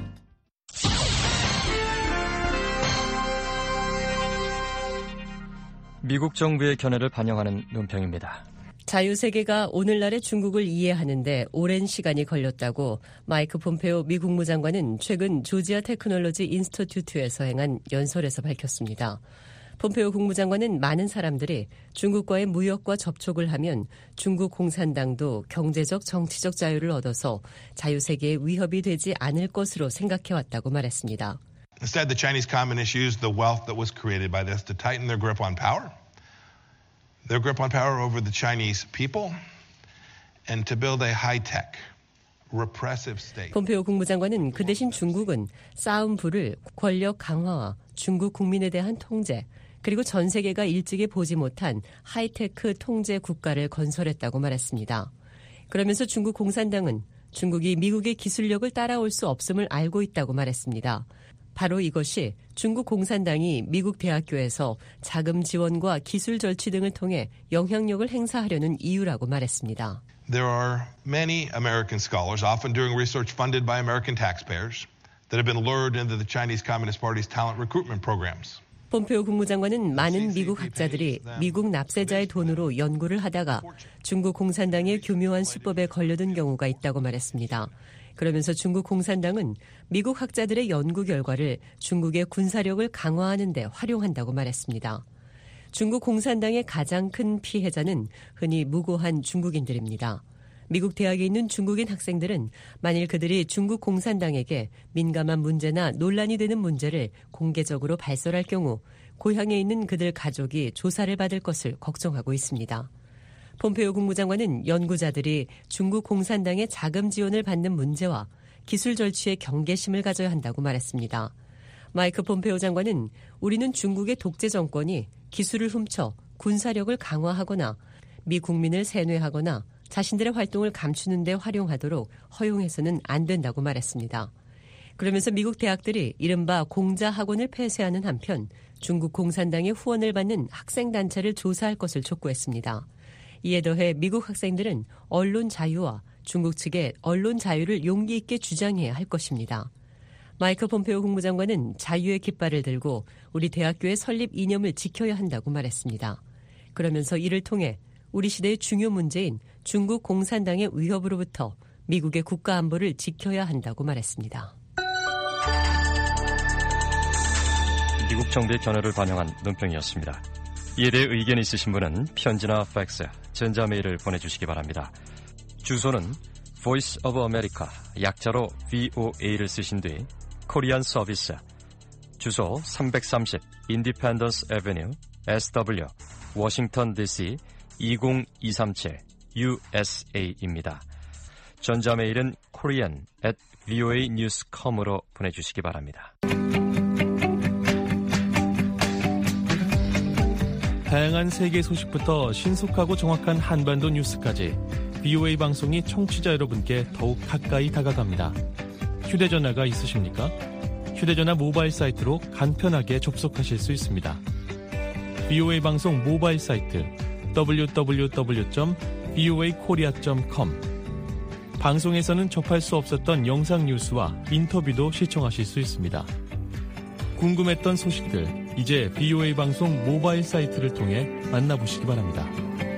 미국 정부의 견해를 반영하는 논평입니다. 자유세계가 오늘날의 중국을 이해하는데 오랜 시간이 걸렸다고 마이크 폼페오 미 국무장관은 최근 조지아 테크놀로지 인스티튜트에서 행한 연설에서 밝혔습니다. 폼페오 국무장관은 많은 사람들이 중국과의 무역과 접촉을 하면 중국 공산당도 경제적 정치적 자유를 얻어서 자유세계에 위협이 되지 않을 것으로 생각해왔다고 말했습니다. Instead, the Chinese Communists used the wealth that was created by this to tighten their grip on power. Their grip on power over the Chinese people and to build a high-tech, repressive state. 폼페오 국무장관은 그 대신 중국은 쌓은 부를 권력 강화와 중국 국민에 대한 통제, 그리고 전 세계가 일찍이 보지 못한 하이테크 통제 국가를 건설했다고 말했습니다. 그러면서 중국 공산당은 중국이 미국의 기술력을 따라올 수 없음을 알고 있다고 말했습니다. 바로 이것이 중국 공산당이 미국 대학교에서 자금 지원과 기술 절취 등을 통해 영향력을 행사하려는 이유라고 말했습니다. There are many American scholars, often doing research funded by American taxpayers, that have been lured into the Chinese Communist Party's talent recruitment programs. 폼페오 국무장관은 많은 미국 학자들이 미국 납세자의 돈으로 연구를 하다가 중국 공산당의 교묘한 수법에 걸려든 경우가 있다고 말했습니다. 그러면서 중국 공산당은 미국 학자들의 연구 결과를 중국의 군사력을 강화하는 데 활용한다고 말했습니다. 중국 공산당의 가장 큰 피해자는 흔히 무고한 중국인들입니다. 미국 대학에 있는 중국인 학생들은 만일 그들이 중국 공산당에게 민감한 문제나 논란이 되는 문제를 공개적으로 발설할 경우 고향에 있는 그들 가족이 조사를 받을 것을 걱정하고 있습니다. 폼페오 국무장관은 연구자들이 중국 공산당의 자금 지원을 받는 문제와 기술 절취에 경계심을 가져야 한다고 말했습니다. 마이크 폼페오 장관은 우리는 중국의 독재 정권이 기술을 훔쳐 군사력을 강화하거나 미 국민을 세뇌하거나 자신들의 활동을 감추는 데 활용하도록 허용해서는 안 된다고 말했습니다. 그러면서 미국 대학들이 이른바 공자 학원을 폐쇄하는 한편 중국 공산당의 후원을 받는 학생단체를 조사할 것을 촉구했습니다. 이에 더해 미국 학생들은 언론 자유와 중국 측의 언론 자유를 용기 있게 주장해야 할 것입니다. 마이크 폼페오 국무장관은 자유의 깃발을 들고 우리 대학교의 설립 이념을 지켜야 한다고 말했습니다. 그러면서 이를 통해 우리 시대의 중요 문제인 중국 공산당의 위협으로부터 미국의 국가 안보를 지켜야 한다고 말했습니다. 미국 정부의 견해를 반영한 논평이었습니다. 이에 대해 의견 있으신 분은 편지나 팩스, 전자메일을 보내주시기 바랍니다. 주소는 Voice of America, 약자로 브이오에이를 쓰신 뒤 코리안 서비스, 주소 삼백삼십 Independence Avenue, 에스더블유, 워싱턴 디씨 이공이삼칠 유에스에이입니다. 전자메일은 korean at voa news dot com으로 보내주시기 바랍니다. 다양한 세계 소식부터 신속하고 정확한 한반도 뉴스까지 브이오에이 방송이 청취자 여러분께 더욱 가까이 다가갑니다. 휴대전화가 있으십니까? 휴대전화 모바일 사이트로 간편하게 접속하실 수 있습니다. 브이오에이 방송 모바일 사이트 더블유 더블유 더블유 점 브이오에이 코리아 점 컴 방송에서는 접할 수 없었던 영상 뉴스와 인터뷰도 시청하실 수 있습니다. 궁금했던 소식들 이제 브이오에이 방송 모바일 사이트를 통해 만나보시기 바랍니다.